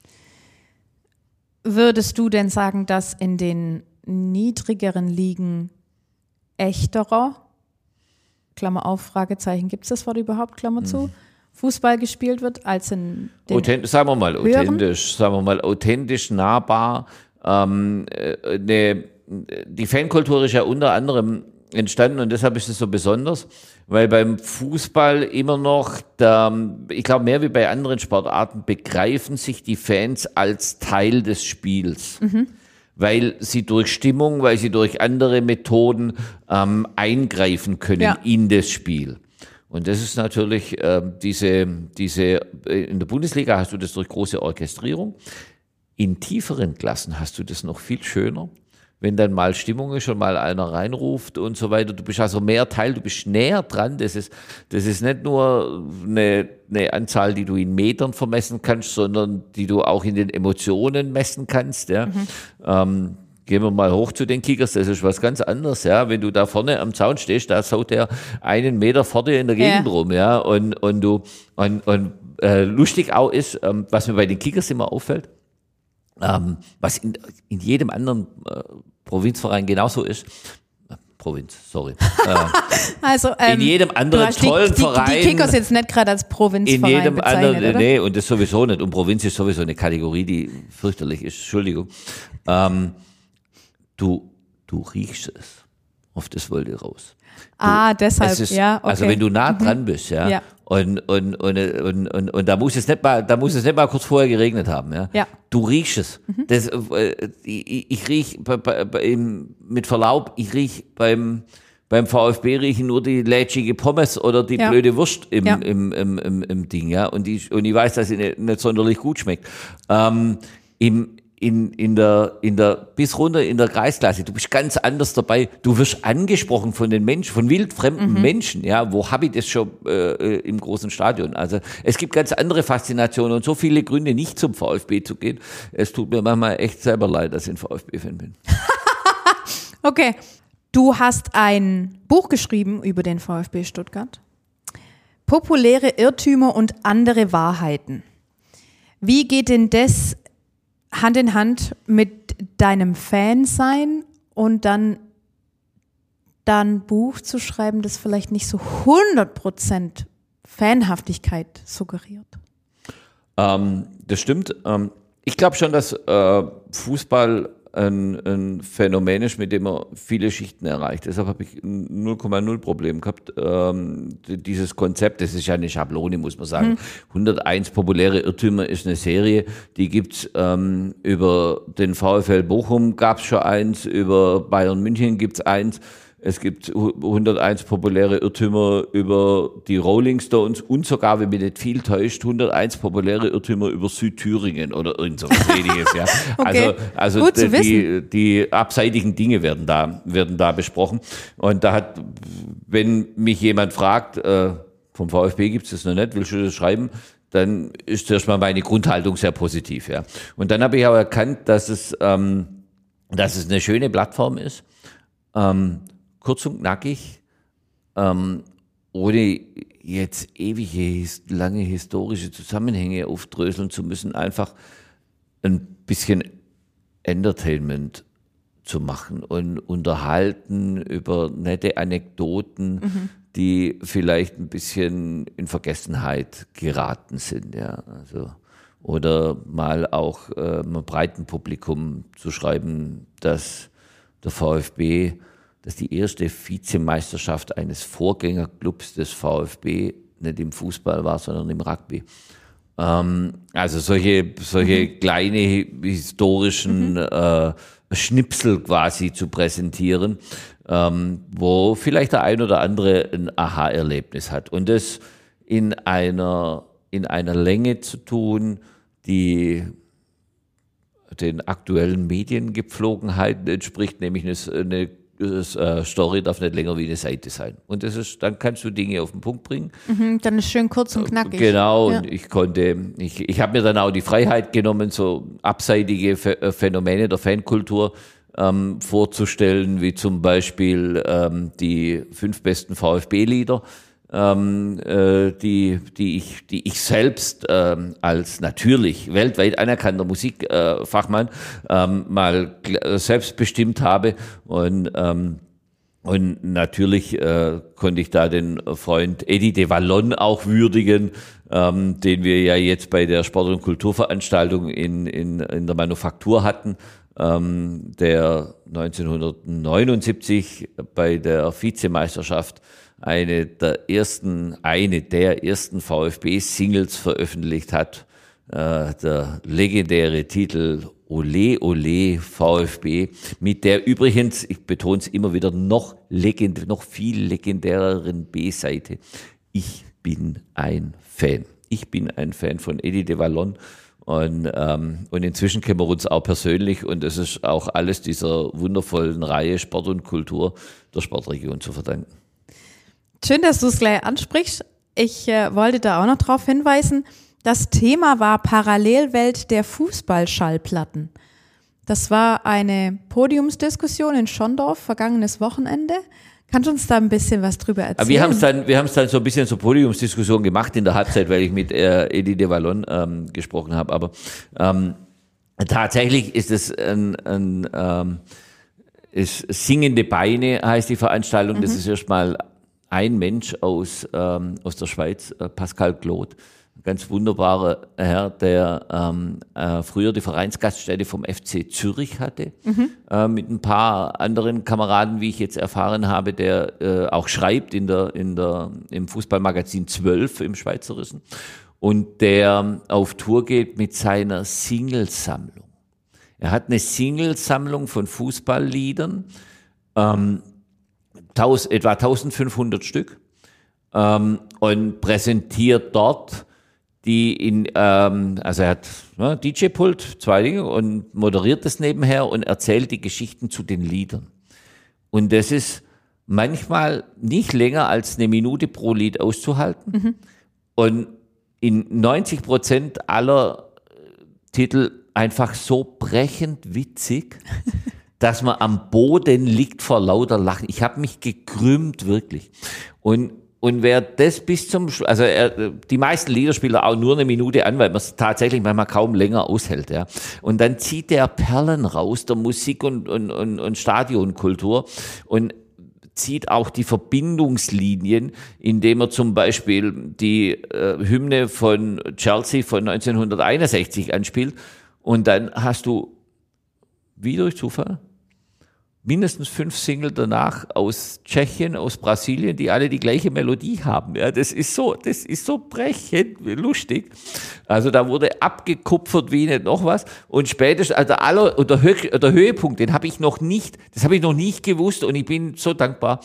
Würdest du denn sagen, dass in den niedrigeren Ligen echterer, Klammer auf, Fragezeichen, gibt es das Wort überhaupt, Klammer mhm. zu, Fußball gespielt wird, als in den Authent- Sagen wir mal authentisch, sagen wir mal authentisch, nahbar. Ähm, ne, die Fankultur ist ja unter anderem entstanden und deshalb ist es so besonders, weil beim Fußball immer noch, der, ich glaube mehr wie bei anderen Sportarten, begreifen sich die Fans als Teil des Spiels. Mhm. Weil sie durch Stimmung, weil sie durch andere Methoden ähm, eingreifen können ja. in das Spiel. Und das ist natürlich äh, diese, diese, in der Bundesliga hast du das durch große Orchestrierung. In tieferen Klassen hast du das noch viel schöner, wenn dann mal Stimmung ist und mal einer reinruft und so weiter. Du bist also mehr Teil, du bist näher dran. Das ist, das ist nicht nur eine, eine Anzahl, die du in Metern vermessen kannst, sondern die du auch in den Emotionen messen kannst. Ja. Mhm. Ähm, Gehen wir mal hoch zu den Kickers, das ist was ganz anderes, ja. Wenn du da vorne am Zaun stehst, da saut der einen Meter vor dir in der Gegend ja. rum, ja. Und, und du, und, und äh, lustig auch ist, ähm, was mir bei den Kickers immer auffällt, ähm, was in, in jedem anderen äh, Provinzverein genauso ist, äh, Provinz, sorry. Äh, also, ähm, in jedem anderen tollen die, die, Verein. Die Kickers jetzt nicht gerade als Provinzverein in jedem bezeichnet, anderen, oder? Nee, und das sowieso nicht. Und Provinz ist sowieso eine Kategorie, die fürchterlich ist. Entschuldigung. Ähm, Du, du riechst es. Auf das wollte ich raus. Du, ah, deshalb, ist, ja, okay. Also wenn du nah dran bist, ja, ja. Und, und, und, und, und, und da muss es nicht mal, da muss es nicht mal kurz vorher geregnet haben, ja. ja. Du riechst es. Mhm. Das, äh, ich, ich riech, bei, bei, bei, mit Verlaub, ich riech beim, beim VfB riechen nur die lätschige Pommes oder die ja. blöde Wurst im, ja. im, im, im, im Ding, ja. Und die, und ich weiß, dass sie nicht, nicht sonderlich gut schmeckt. Ähm, im, In, in der, in der, bis runter in der Kreisklasse. Du bist ganz anders dabei. Du wirst angesprochen von den Menschen, von wildfremden mhm. Menschen. Ja, wo habe ich das schon äh, im großen Stadion? Also es gibt ganz andere Faszinationen und so viele Gründe, nicht zum VfB zu gehen. Es tut mir manchmal echt selber leid, dass ich ein VfB-Fan bin. Okay. Du hast ein Buch geschrieben über den VfB Stuttgart. Populäre Irrtümer und andere Wahrheiten. Wie geht denn das Hand in Hand mit deinem Fansein und dann dann ein Buch zu schreiben, das vielleicht nicht so hundert Prozent Fanhaftigkeit suggeriert? Ähm, das stimmt. Ähm, ich glaube schon, dass äh, Fußball ein, ein Phänomen ist, mit dem er viele Schichten erreicht. Deshalb habe ich null Komma null Problem gehabt. Ähm, dieses Konzept, das ist ja eine Schablone, muss man sagen. Mhm. hunderteins populäre Irrtümer ist eine Serie, die gibt's ähm, über den VfL Bochum gab's schon eins, über Bayern München gibt's eins. Es gibt hunderteins populäre Irrtümer über die Rolling Stones und sogar, wenn mich nicht viel täuscht, hunderteins populäre Irrtümer über Südthüringen oder irgend so was Ähnliches. Ja. Okay. Also, also die, die, die abseitigen Dinge werden da, werden da besprochen. Und da hat, wenn mich jemand fragt, äh, vom VfB gibt's das noch nicht, willst du das schreiben? Dann ist erstmal meine Grundhaltung sehr positiv. Ja. Und dann habe ich aber erkannt, dass es, ähm, dass es eine schöne Plattform ist. Ähm, kurz und knackig ähm, ohne jetzt ewige, lange historische Zusammenhänge aufdröseln zu müssen, einfach ein bisschen Entertainment zu machen und unterhalten über nette Anekdoten, mhm. die vielleicht ein bisschen in Vergessenheit geraten sind, ja, also oder mal auch äh, einem breiten Publikum zu schreiben, dass der VfB, dass die erste Vizemeisterschaft eines Vorgängerclubs des VfB nicht im Fußball war, sondern im Rugby. Ähm, also solche, solche mhm. kleine historischen mhm. äh, Schnipsel quasi zu präsentieren, ähm, wo vielleicht der ein oder andere ein Aha-Erlebnis hat. Und das in einer, in einer Länge zu tun, die den aktuellen Mediengepflogenheiten entspricht, nämlich eine, eine äh, Story darf nicht länger wie eine Seite sein. Und das ist, dann kannst du Dinge auf den Punkt bringen. Mhm, dann ist schön kurz und knackig. Genau, ja. und ich konnte, ich, ich habe mir dann auch die Freiheit genommen, so abseitige Phänomene der Fankultur ähm, vorzustellen, wie zum Beispiel ähm, die fünf besten VfB-Lieder, ähm, äh, die, die, ich, die ich selbst ähm, als natürlich weltweit anerkannter Musikfachmann äh, ähm, mal äh, selbst bestimmt habe. Und, ähm, und natürlich äh, konnte ich da den Freund Eddie de Wallon auch würdigen, ähm, den wir ja jetzt bei der Sport- und Kulturveranstaltung in, in, in der Manufaktur hatten, ähm, der neunzehnhundertneunundsiebzig bei der Vizemeisterschaft eine der ersten, eine der ersten VfB-Singles veröffentlicht hat. Äh, der legendäre Titel Ole Ole VfB, mit der übrigens, ich betone es immer wieder, noch legend, noch viel legendäreren B-Seite. Ich bin ein Fan. Ich bin ein Fan von Eddie de Wallon. Und, ähm, und inzwischen kennen wir uns auch persönlich und es ist auch alles dieser wundervollen Reihe Sport und Kultur der Sportregion zu verdanken. Schön, dass du es gleich ansprichst. Ich äh, wollte da auch noch darauf hinweisen, das Thema war Parallelwelt der Fußballschallplatten. Das war eine Podiumsdiskussion in Schondorf vergangenes Wochenende. Kannst du uns da ein bisschen was drüber erzählen? Aber wir haben es dann, wir haben es dann so ein bisschen zur Podiumsdiskussion gemacht in der Halbzeit, weil ich mit äh, Eddie de Wallon ähm, gesprochen habe. Aber ähm, tatsächlich ist es ein, ein ähm, ist Singende Beine heißt die Veranstaltung. Mhm. Das ist erstmal ein Mensch aus ähm, aus der Schweiz, äh, Pascal Claude. Ganz wunderbarer Herr, der ähm, äh, früher die Vereinsgaststätte vom F C Zürich hatte, mhm. äh, mit ein paar anderen Kameraden, wie ich jetzt erfahren habe, der äh, auch schreibt in der, in der, im Fußballmagazin zwölf im Schweizerischen und der auf Tour geht mit seiner Singlesammlung. Er hat eine Singlesammlung von Fußballliedern, ähm, tausend, etwa eintausendfünfhundert Stück, ähm, und präsentiert dort die in, ähm, also er hat ne, D J-Pult, zwei Dinge und moderiert das nebenher und erzählt die Geschichten zu den Liedern. Und das ist manchmal nicht länger als eine Minute pro Lied auszuhalten. Mhm. Und in neunzig Prozent aller Titel einfach so brechend witzig, dass man am Boden liegt vor lauter Lachen. Ich habe mich gekrümmt, wirklich. Und Und wer das bis zum, also er, die meisten Lieder spielt er auch nur eine Minute an, weil man es tatsächlich manchmal kaum länger aushält, ja. Und dann zieht der Perlen raus der Musik und, und, und, und Stadionkultur und zieht auch die Verbindungslinien, indem er zum Beispiel die äh, Hymne von Chelsea von neunzehnhunderteinundsechzig anspielt. Und dann hast du, wie durch Zufall, mindestens fünf Single danach aus Tschechien, aus Brasilien, die alle die gleiche Melodie haben. Ja, das ist so, das ist so brechend lustig. Also da wurde abgekupfert wie nicht noch was. Und spätestens, also der aller, und der, Hö- der Höhepunkt, den habe ich noch nicht, das habe ich noch nicht gewusst und ich bin so dankbar,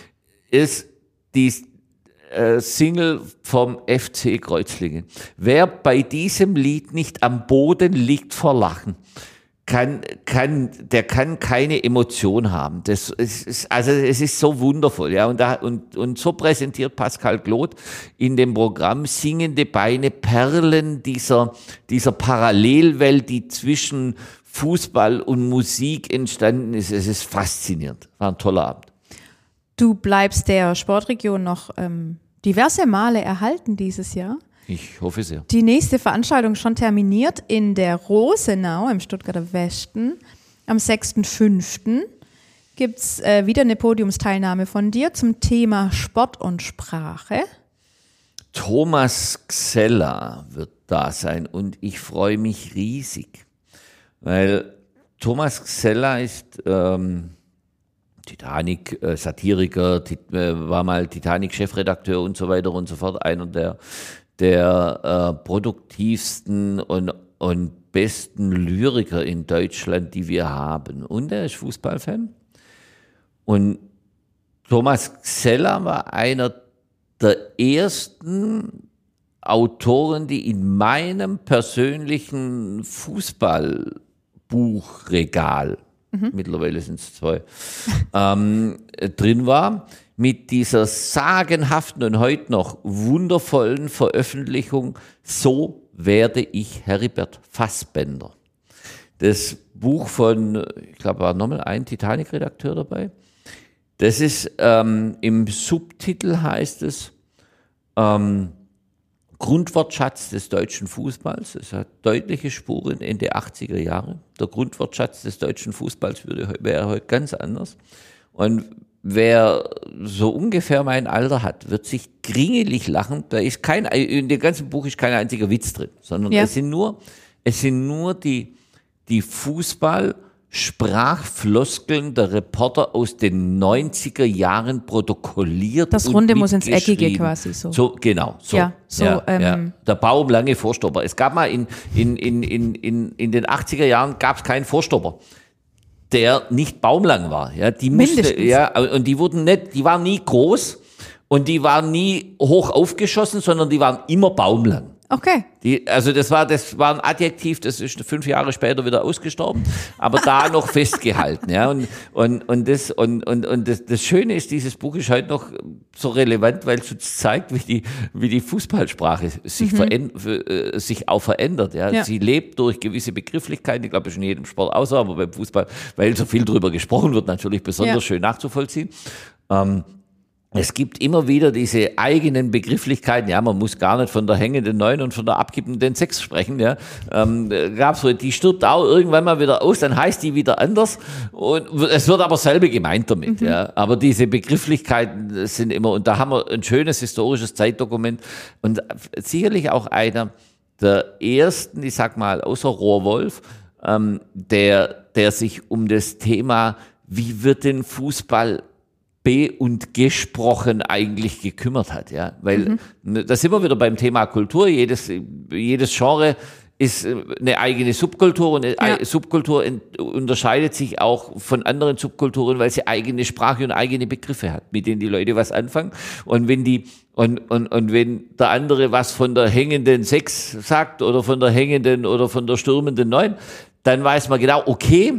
ist die äh, Single vom F C Kreuzlingen. Wer bei diesem Lied nicht am Boden liegt vor Lachen, kann, kann, der kann keine Emotion haben. Das ist, also, es ist so wundervoll, ja. Und da, und, und so präsentiert Pascal Claude in dem Programm Singende Beine, Perlen dieser, dieser Parallelwelt, die zwischen Fußball und Musik entstanden ist. Es ist faszinierend. War ein toller Abend. Du bleibst der Sportregion noch ähm, diverse Male erhalten dieses Jahr. Ich hoffe sehr. Die nächste Veranstaltung schon terminiert in der Rosenau im Stuttgarter Westen. Am sechsten fünften gibt es äh, wieder eine Podiumsteilnahme von dir zum Thema Sport und Sprache. Thomas Xeller wird da sein und ich freue mich riesig, weil Thomas Xeller ist ähm, Titanic-Satiriker, äh, war mal Titanic-Chefredakteur und so weiter und so fort, einer der, der äh, produktivsten und, und besten Lyriker in Deutschland, die wir haben. Und er ist Fußballfan. Und Thomas Xeller war einer der ersten Autoren, die in meinem persönlichen Fußballbuchregal, mhm. mittlerweile sind es zwei, ähm, drin war, mit dieser sagenhaften und heute noch wundervollen Veröffentlichung So werde ich Heribert Fassbender. Das Buch von, ich glaube, war nochmal ein Titanic-Redakteur dabei. Das ist, ähm, im Subtitel heißt es, ähm, Grundwortschatz des deutschen Fußballs. Es hat deutliche Spuren Ende achtziger Jahre. Der Grundwortschatz des deutschen Fußballs würde, wäre heute ganz anders. Und wer so ungefähr mein Alter hat, wird sich gringelig lachen. Da ist kein, in dem ganzen Buch ist kein einziger Witz drin, sondern ja. es sind nur, es sind nur die, die Fußball- Sprachfloskeln der Reporter aus den neunziger Jahren protokolliert. Das Runde muss ins Eckige quasi so. So, genau. So, ja, so, ja, ähm, ja. Der Baum lange Vorstopper. Es gab mal in, in, in, in, in, in den achtziger Jahren gab es keinen Vorstopper, der nicht baumlang war. Ja, die musste, Mindestens. ja, und die wurden nicht, die waren nie groß und die waren nie hoch aufgeschossen, sondern die waren immer baumlang. Okay. Die, also das war, das war ein Adjektiv, das ist fünf Jahre später wieder ausgestorben, aber da noch festgehalten, ja. Und, und, und das, und, und, und das, das Schöne ist, dieses Buch ist heute noch so relevant, weil es uns zeigt, wie die, wie die Fußballsprache sich, mhm. veränd, äh, sich auch verändert, ja. ja. Sie lebt durch gewisse Begrifflichkeiten, ich glaube, das ist in jedem Sport außer, aber beim Fußball, weil so viel drüber gesprochen wird, natürlich besonders ja. schön nachzuvollziehen. Ähm, Es gibt immer wieder diese eigenen Begrifflichkeiten, ja, man muss gar nicht von der hängenden Neun und von der abkippenden Sechs sprechen, ja. Ähm, gab's so, die stirbt auch irgendwann mal wieder aus, dann heißt die wieder anders und es wird aber selber gemeint damit, mhm. ja. Aber diese Begrifflichkeiten sind immer, und da haben wir ein schönes historisches Zeitdokument und sicherlich auch einer der ersten, ich sag mal, außer Rohrwolf, ähm, der, der sich um das Thema, wie wird denn Fußball be- und gesprochen eigentlich gekümmert hat, ja, weil mhm. da sind wir wieder beim Thema Kultur. Jedes, jedes Genre ist eine eigene Subkultur und eine ja. Subkultur unterscheidet sich auch von anderen Subkulturen, weil sie eigene Sprache und eigene Begriffe hat, mit denen die Leute was anfangen. Und wenn die und, und, und wenn der andere was von der hängenden Sechs sagt oder von der hängenden oder von der stürmenden Neun, dann weiß man genau, okay,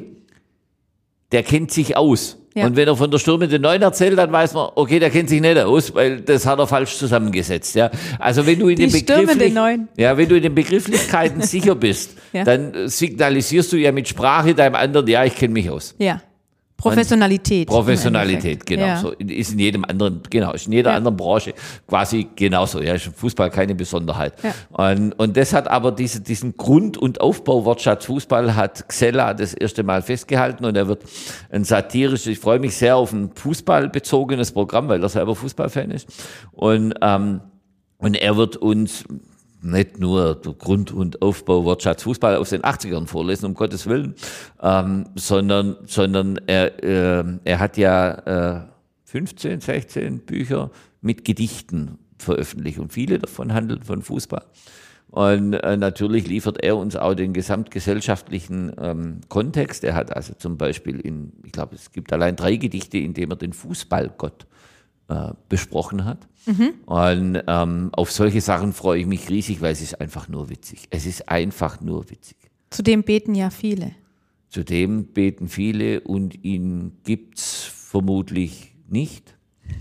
der kennt sich aus. Ja. Und wenn er von der stürmenden Neun erzählt, dann weiß man, okay, der kennt sich nicht aus, weil das hat er falsch zusammengesetzt. Ja, also wenn du in Die den Begrifflich- Neun. ja, wenn du in den Begrifflichkeiten sicher bist, ja. dann signalisierst du ja mit Sprache deinem anderen, ja, ich kenne mich aus. Ja. Professionalität. Und Professionalität, genau. Ja. So ist in jedem anderen, genau, ist in jeder ja. anderen Branche quasi genauso. Ja, ist im Fußball keine Besonderheit. Ja. Und, und das hat aber diese, diesen Grund- und Aufbauwortschatz Fußball hat Xeller das erste Mal festgehalten und er wird ein satirisches, ich freue mich sehr auf ein fußballbezogenes Programm, weil er selber Fußballfan ist. Und, ähm, und er wird uns nicht nur der Grund- und Aufbauwortschatz Fußball aus den achtzigern vorlesen, um Gottes Willen, ähm, sondern, sondern er, äh, er hat ja äh, fünfzehn, sechzehn Bücher mit Gedichten veröffentlicht und viele davon handeln von Fußball. Und äh, natürlich liefert er uns auch den gesamtgesellschaftlichen ähm, Kontext. Er hat also zum Beispiel in, ich glaube, es gibt allein drei Gedichte, in denen er den Fußballgott äh, besprochen hat. Mhm. Und ähm, auf solche Sachen freue ich mich riesig, weil es ist einfach nur witzig. Es ist einfach nur witzig. Zudem beten ja viele. Zudem beten viele und ihn gibt's vermutlich nicht.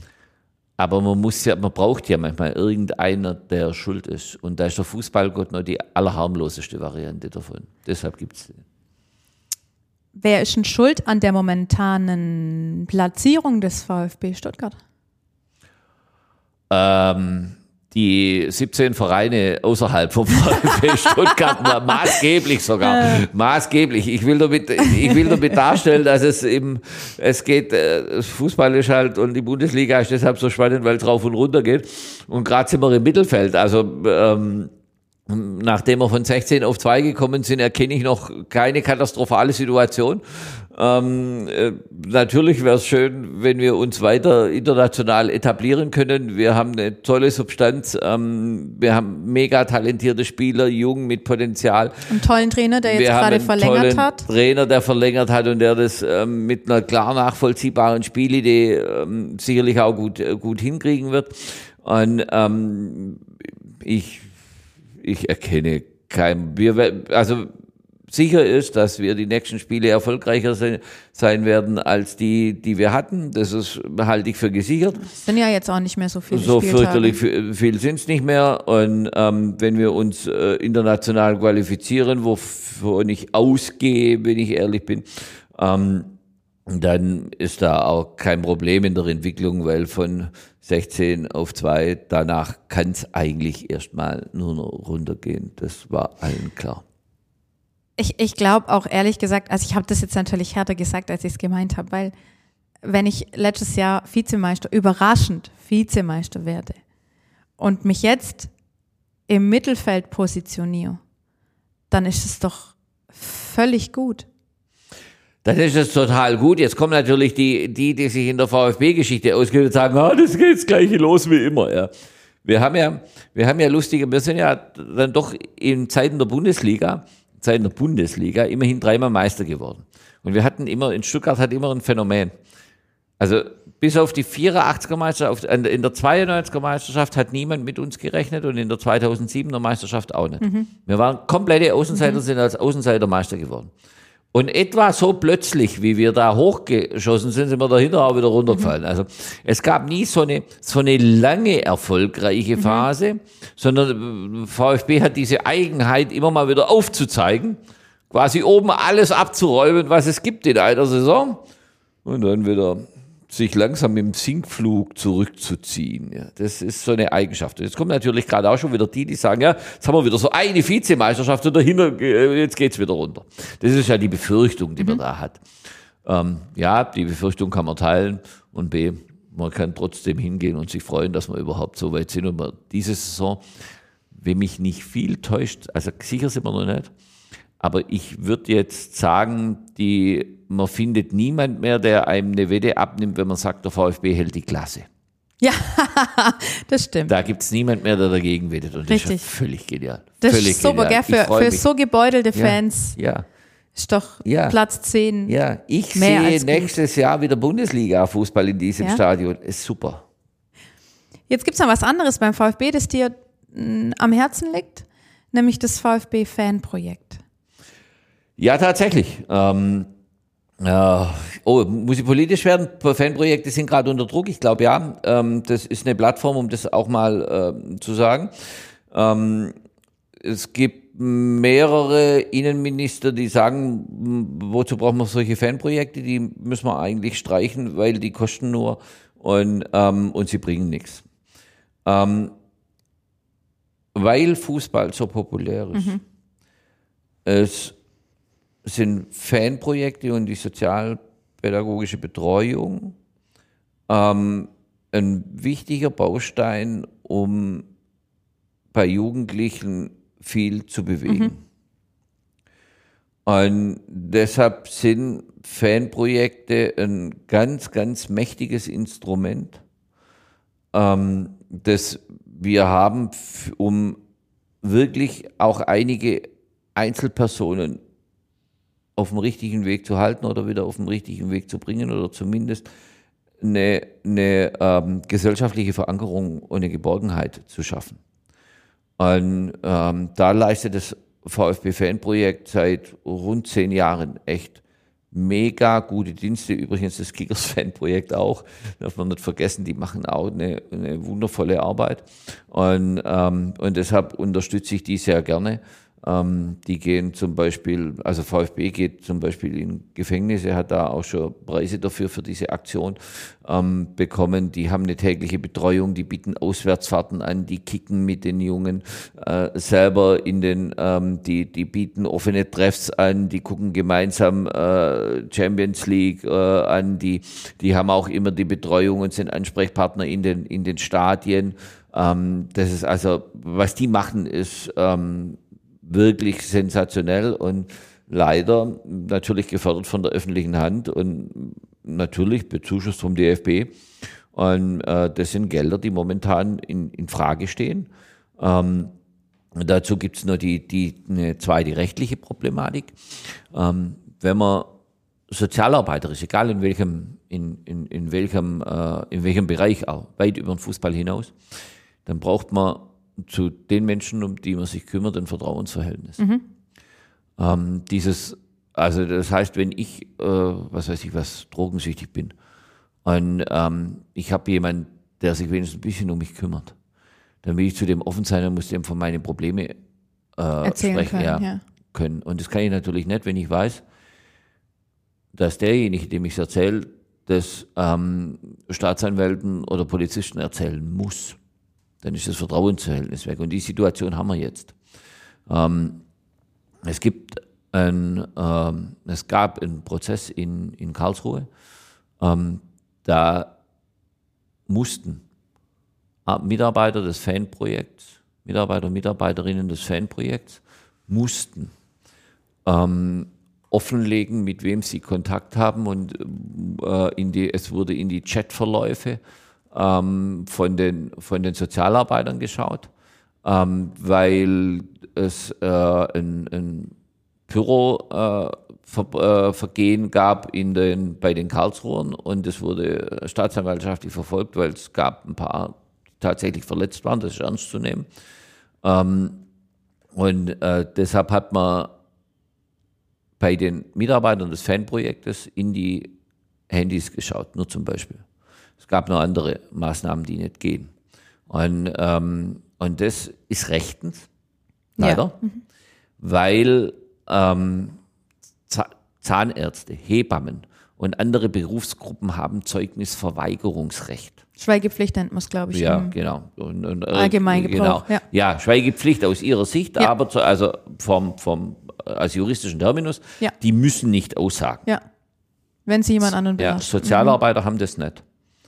Aber man muss ja, man braucht ja manchmal irgendeiner, der schuld ist. Und da ist der Fußballgott noch die allerharmloseste Variante davon. Deshalb gibt's den. wer ist denn schuld an der momentanen Platzierung des VfB Stuttgart? Ähm, die siebzehn Vereine außerhalb vom VfB Stuttgart, maßgeblich sogar, maßgeblich. Ich will damit, ich will damit darstellen, dass es eben, es geht, das Fußball ist halt und die Bundesliga ist deshalb so spannend, weil es rauf und runter geht. Und gerade sind wir im Mittelfeld, also, ähm, nachdem wir von sechzehn auf zwei gekommen sind, erkenne ich noch keine katastrophale Situation. Ähm, äh, natürlich wäre es schön, wenn wir uns weiter international etablieren können. Wir haben eine tolle Substanz. Ähm, wir haben mega talentierte Spieler, jung mit Potenzial. Einen tollen Trainer, der jetzt wir gerade haben einen verlängert tollen hat. Trainer, der verlängert hat und der das ähm, mit einer klar nachvollziehbaren Spielidee ähm, sicherlich auch gut, äh, gut hinkriegen wird. Und ähm, ich Ich erkenne kein, wir, also sicher ist, dass wir die nächsten Spiele erfolgreicher sein, sein werden als die, die wir hatten. Das ist, halte ich für gesichert. Es sind ja jetzt auch nicht mehr so viele So Spieltage. fürchterlich viel sind es nicht mehr. Und ähm, wenn wir uns äh, international qualifizieren, wovon ich ausgehe, wenn ich ehrlich bin, ähm, dann ist da auch kein Problem in der Entwicklung, weil von sechzehn auf zwei, danach kann es eigentlich erstmal nur noch runtergehen. Das war allen klar. Ich, ich glaube auch ehrlich gesagt, also ich habe das jetzt natürlich härter gesagt, als ich es gemeint habe, weil wenn ich letztes Jahr Vizemeister, überraschend Vizemeister werde und mich jetzt im Mittelfeld positioniere, dann ist es doch völlig gut. Dann ist es total gut. Jetzt kommen natürlich die, die, die sich in der VfB-Geschichte auskennen und sagen, ah, das geht das Gleiche los wie immer. Ja. Wir haben ja, wir haben ja lustige, wir sind ja dann doch in Zeiten der Bundesliga, Zeiten der Bundesliga immerhin dreimal Meister geworden. Und wir hatten immer, in Stuttgart hat immer ein Phänomen. Also bis auf die vierundachtziger Meisterschaft, in der zweiundneunziger Meisterschaft hat niemand mit uns gerechnet und in der zweitausendsiebener Meisterschaft auch nicht. Mhm. Wir waren komplette Außenseiter, mhm. sind als Außenseiter Meister geworden. Und etwa so plötzlich, wie wir da hochgeschossen sind, sind wir dahinter auch wieder runtergefallen. Mhm. Also es gab nie so eine so eine lange erfolgreiche Phase, mhm. sondern VfB hat diese Eigenheit, immer mal wieder aufzuzeigen, quasi oben alles abzuräumen, was es gibt in einer Saison und dann wieder sich langsam im Sinkflug zurückzuziehen. Ja, das ist so eine Eigenschaft. Und jetzt kommen natürlich gerade auch schon wieder die, die sagen, ja, jetzt haben wir wieder so eine Vizemeisterschaft und dahinter, jetzt geht's wieder runter. Das ist ja die Befürchtung, die mhm. man da hat. Ähm, ja, die Befürchtung kann man teilen und B, man kann trotzdem hingehen und sich freuen, dass wir überhaupt so weit sind und wir diese Saison, wenn mich nicht viel täuscht, also sicher sind wir noch nicht, aber ich würde jetzt sagen, die, man findet niemand mehr, der einem eine Wette abnimmt, wenn man sagt, der VfB hält die Klasse. Ja, das stimmt. Da gibt es niemand mehr, der dagegen wettet. Und Richtig. Das ist ja völlig genial. Das völlig ist super, genial. gell? Für, für so gebeutelte Fans ja, ja. ist doch ja. Platz zehn. Ja, ich mehr sehe als nächstes gut. Jahr wieder Bundesliga-Fußball in diesem Ja. Stadion. Ist super. Jetzt gibt es noch was anderes beim VfB, das dir mh, am Herzen liegt, nämlich das VfB-Fanprojekt. Ja, tatsächlich. Ähm, äh, oh, muss ich politisch werden? Fanprojekte sind gerade unter Druck. Ich glaube, ja. Ähm, das ist eine Plattform, um das auch mal äh, zu sagen. Ähm, es gibt mehrere Innenminister, die sagen, wozu brauchen wir solche Fanprojekte? Die müssen wir eigentlich streichen, weil die kosten nur und, ähm, und sie bringen nichts. Ähm, weil Fußball so populär ist. Mhm. Es sind Fanprojekte und die sozialpädagogische Betreuung ähm, ein wichtiger Baustein, um bei Jugendlichen viel zu bewegen. Mhm. Und deshalb sind Fanprojekte ein ganz, ganz mächtiges Instrument, ähm, das wir haben, um wirklich auch einige Einzelpersonen auf dem richtigen Weg zu halten oder wieder auf dem richtigen Weg zu bringen oder zumindest eine, eine ähm, gesellschaftliche Verankerung und eine Geborgenheit zu schaffen. Und ähm, da leistet das VfB-Fanprojekt seit rund zehn Jahren echt mega gute Dienste. Übrigens das Kickers-Fanprojekt auch, darf man nicht vergessen, die machen auch eine, eine wundervolle Arbeit. Und, ähm, und deshalb unterstütze ich die sehr gerne. Ähm, die gehen zum Beispiel, also VfB geht zum Beispiel in Gefängnisse, hat da auch schon Preise dafür, für diese Aktion ähm, bekommen. Die haben eine tägliche Betreuung, die bieten Auswärtsfahrten an, die kicken mit den Jungen äh, selber in den, ähm, die, die bieten offene Treffs an, die gucken gemeinsam äh, Champions League äh, an, die, die haben auch immer die Betreuung und sind Ansprechpartner in den, in den Stadien. Ähm, das ist also, was die machen, ist ähm, wirklich sensationell und leider natürlich gefördert von der öffentlichen Hand und natürlich bezuschusst vom D F B. Und äh, das sind Gelder, die momentan in, in Frage stehen. Ähm, dazu gibt es noch die, die eine zweite rechtliche Problematik. Ähm, wenn man Sozialarbeiter ist, egal in welchem, in, in, in welchem, äh, in welchem Bereich auch, weit über den Fußball hinaus, dann braucht man zu den Menschen, um die man sich kümmert, ein Vertrauensverhältnis. Mhm. Ähm, dieses, also das heißt, wenn ich, äh, was weiß ich was, drogensüchtig bin und ähm, ich habe jemanden, der sich wenigstens ein bisschen um mich kümmert, dann will ich zu dem offen sein und muss dem von meinen Problemen äh, Erzählen sprechen können, ja, ja. können. Und das kann ich natürlich nicht, wenn ich weiß, dass derjenige, dem ich es erzähle, das ähm, Staatsanwälten oder Polizisten erzählen muss. Dann ist das Vertrauensverhältnis weg. Und die Situation haben wir jetzt. Ähm, es gibt ein, ähm, es gab einen Prozess in, in Karlsruhe. Ähm, da mussten Mitarbeiter des Fanprojekts, Mitarbeiter und Mitarbeiterinnen des Fanprojekts, mussten ähm, offenlegen, mit wem sie Kontakt haben. Und äh, in die, es wurde in die Chatverläufe Ähm, von den, von den Sozialarbeitern geschaut, ähm, weil es äh, ein, ein Pyro-Vergehen äh, gab in den, bei den Karlsruhern und es wurde staatsanwaltschaftlich verfolgt, weil es gab ein paar, die tatsächlich verletzt waren, das ist ernst zu nehmen. Ähm, und äh, deshalb hat man bei den Mitarbeitern des Fanprojektes in die Handys geschaut, nur zum Beispiel. Es gab noch andere Maßnahmen, die nicht gehen. Und, ähm, und das ist rechtens, leider, ja. mhm. weil ähm, Zahnärzte, Hebammen und andere Berufsgruppen haben Zeugnisverweigerungsrecht. Schweigepflicht nennt man es, glaube ich. Ja, genau. Und, und, Allgemeingebrauch. Genau. Ja. ja, Schweigepflicht aus ihrer Sicht, ja. aber zu, also vom, vom, als juristischen Terminus, ja. die müssen nicht aussagen. Ja, wenn sie jemand anderen beherrscht. Ja, Sozialarbeiter mhm. haben das nicht.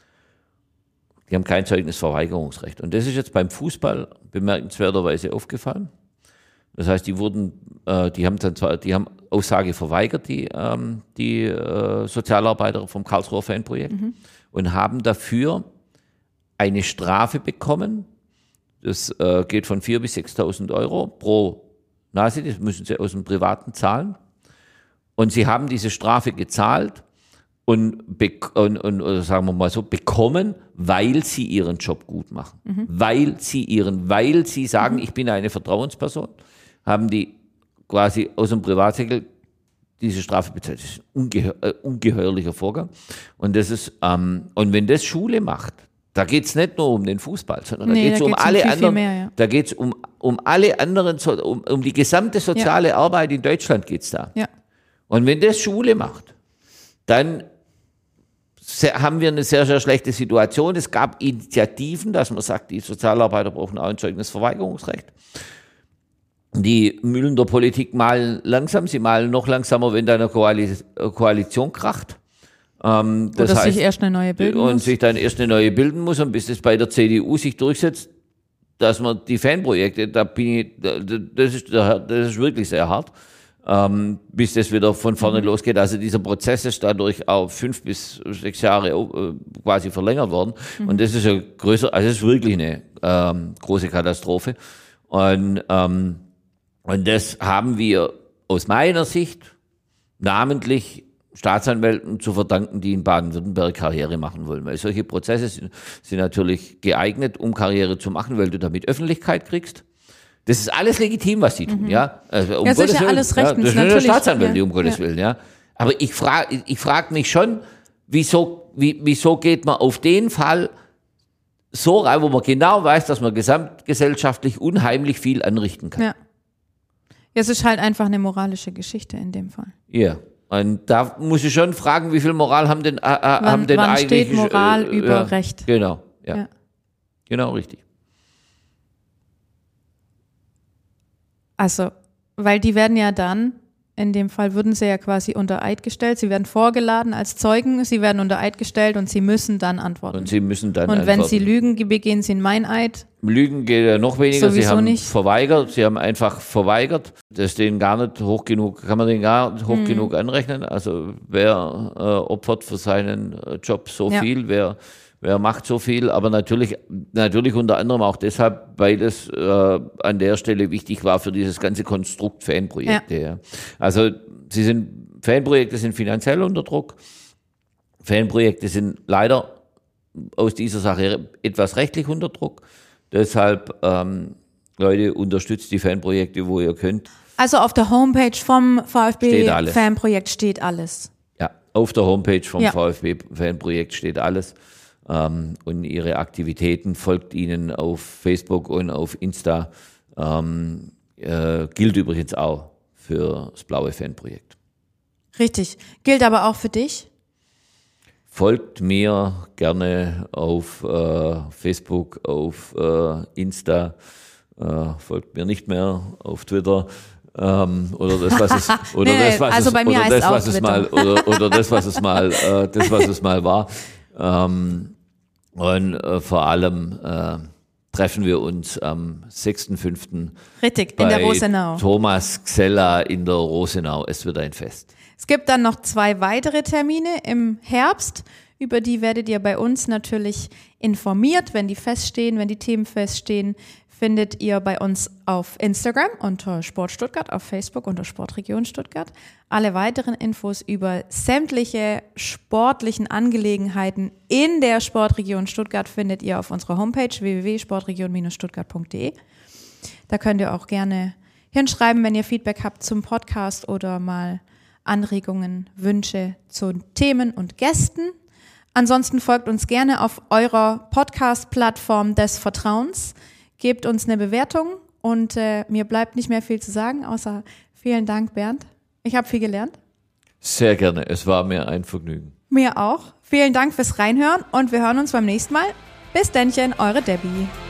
Die haben kein Zeugnisverweigerungsrecht. Und das ist jetzt beim Fußball bemerkenswerterweise aufgefallen. Das heißt, die wurden, äh, die haben dann zwar, die haben Aussage verweigert, die, ähm, die äh, Sozialarbeiter vom Karlsruher Fanprojekt, mhm. und haben dafür eine Strafe bekommen. Das äh, geht von viertausend bis sechstausend Euro pro Nase. Das müssen sie aus dem Privaten zahlen. Und sie haben diese Strafe gezahlt. Und, be- und, und oder sagen wir mal so, bekommen, weil sie ihren Job gut machen. Mhm. Weil sie ihren, weil sie sagen, mhm. ich bin eine Vertrauensperson, haben die quasi aus dem Privatsektor diese Strafe bezahlt. Das ist ein ungeheuer, äh, ungeheuerlicher Vorgang. Und das ist, ähm, und wenn das Schule macht, da geht's nicht nur um den Fußball, sondern nee, da geht's da um geht's alle um viel, anderen, viel mehr, ja. da geht's um, um alle anderen, um, um die gesamte soziale ja. Arbeit in Deutschland geht's da. Ja. Und wenn das Schule macht, dann haben wir eine sehr, sehr schlechte Situation. Es gab Initiativen, dass man sagt, die Sozialarbeiter brauchen auch ein Zeugnisverweigerungsrecht. Die Mühlen der Politik malen langsam, sie malen noch langsamer, wenn da eine Koalition kracht. Ähm, das Oder heißt, sich erst eine neue bilden und muss. sich dann erst eine neue bilden muss und bis es bei der C D U sich durchsetzt, dass man die Fanprojekte, da bin ich, das ist, das ist wirklich sehr hart. Ähm, bis das wieder von vorne mhm. losgeht. Also dieser Prozess ist dadurch auf fünf bis sechs Jahre äh, quasi verlängert worden. Mhm. Und das ist ja größer, also es ist wirklich eine ähm, große Katastrophe. Und, ähm, und das haben wir aus meiner Sicht namentlich Staatsanwälten zu verdanken, die in Baden-Württemberg Karriere machen wollen. Weil solche Prozesse sind, sind natürlich geeignet, um Karriere zu machen, weil du damit Öffentlichkeit kriegst. Das ist alles legitim, was die tun, mhm. ja. Also, um das Gottes ist ja Willen, alles rechtens, ja, das natürlich. ist eine Staatsanwältin, ja. um Gottes ja. Willen, ja. Aber ich frage, ich frage mich schon, wieso, wie, wieso geht man auf den Fall so rein, wo man genau weiß, dass man gesamtgesellschaftlich unheimlich viel anrichten kann. Ja. Es ist halt einfach eine moralische Geschichte in dem Fall. Ja. Und da muss ich schon fragen, wie viel Moral haben denn, äh, wann, haben denn wann eigentlich... steht Moral äh, über ja, Recht? Genau, ja. ja. Genau, richtig. Also, weil die werden ja dann, in dem Fall würden sie ja quasi unter Eid gestellt, sie werden vorgeladen als Zeugen, sie werden unter Eid gestellt und sie müssen dann antworten. Und sie müssen dann Und antworten. wenn sie lügen, begehen sie einen Meineid. Lügen geht ja noch weniger, Sowieso sie haben nicht. verweigert, sie haben einfach verweigert. Das ist denen gar nicht hoch genug, kann man denen gar nicht hoch Mhm. genug anrechnen. Also wer äh, opfert für seinen äh, Job so Ja. viel, wer, wer macht so viel, aber natürlich, natürlich unter anderem auch deshalb, weil es äh, an der Stelle wichtig war für dieses ganze Konstrukt Fanprojekte. Ja. Ja. Also sie sind, Fanprojekte sind finanziell unter Druck, Fanprojekte sind leider aus dieser Sache etwas rechtlich unter Druck. Deshalb, ähm, Leute, unterstützt die Fanprojekte, wo ihr könnt. Also auf der Homepage vom Steht alles. VfB-Fanprojekt steht alles. Ja, auf der Homepage vom Ja. VfB-Fanprojekt steht alles. Ähm, und ihre Aktivitäten folgt ihnen auf Facebook und auf Insta. Ähm, äh, gilt übrigens auch für das blaue Fanprojekt. Richtig. Gilt aber auch für dich? Folgt mir gerne auf äh, Facebook, auf äh, Insta, äh, folgt mir nicht mehr auf Twitter ähm, oder das was es oder Nee, das was also es bei mir oder heißt das auch was es mal oder, oder das was es mal äh, das was es mal war ähm, und äh, vor allem äh, treffen wir uns am sechsten fünften Richtig, in der Rosenau. Thomas Xella in der Rosenau. Es wird ein Fest. Es gibt dann noch zwei weitere Termine im Herbst, über die werdet ihr bei uns natürlich informiert, wenn die feststehen, wenn die Themen feststehen, findet ihr bei uns auf Instagram unter Sport Stuttgart, auf Facebook unter Sportregion Stuttgart. Alle weiteren Infos über sämtliche sportlichen Angelegenheiten in der Sportregion Stuttgart findet ihr auf unserer Homepage w w w punkt sportregion Bindestrich stuttgart punkt d e. Da könnt ihr auch gerne hinschreiben, wenn ihr Feedback habt zum Podcast oder mal Anregungen, Wünsche zu Themen und Gästen. Ansonsten folgt uns gerne auf eurer Podcast-Plattform des Vertrauens. Gebt uns eine Bewertung und äh, mir bleibt nicht mehr viel zu sagen, außer vielen Dank, Bernd. Ich habe viel gelernt. Sehr gerne. Es war mir ein Vergnügen. Mir auch. Vielen Dank fürs Reinhören und wir hören uns beim nächsten Mal. Bis dennchen, eure Debbie.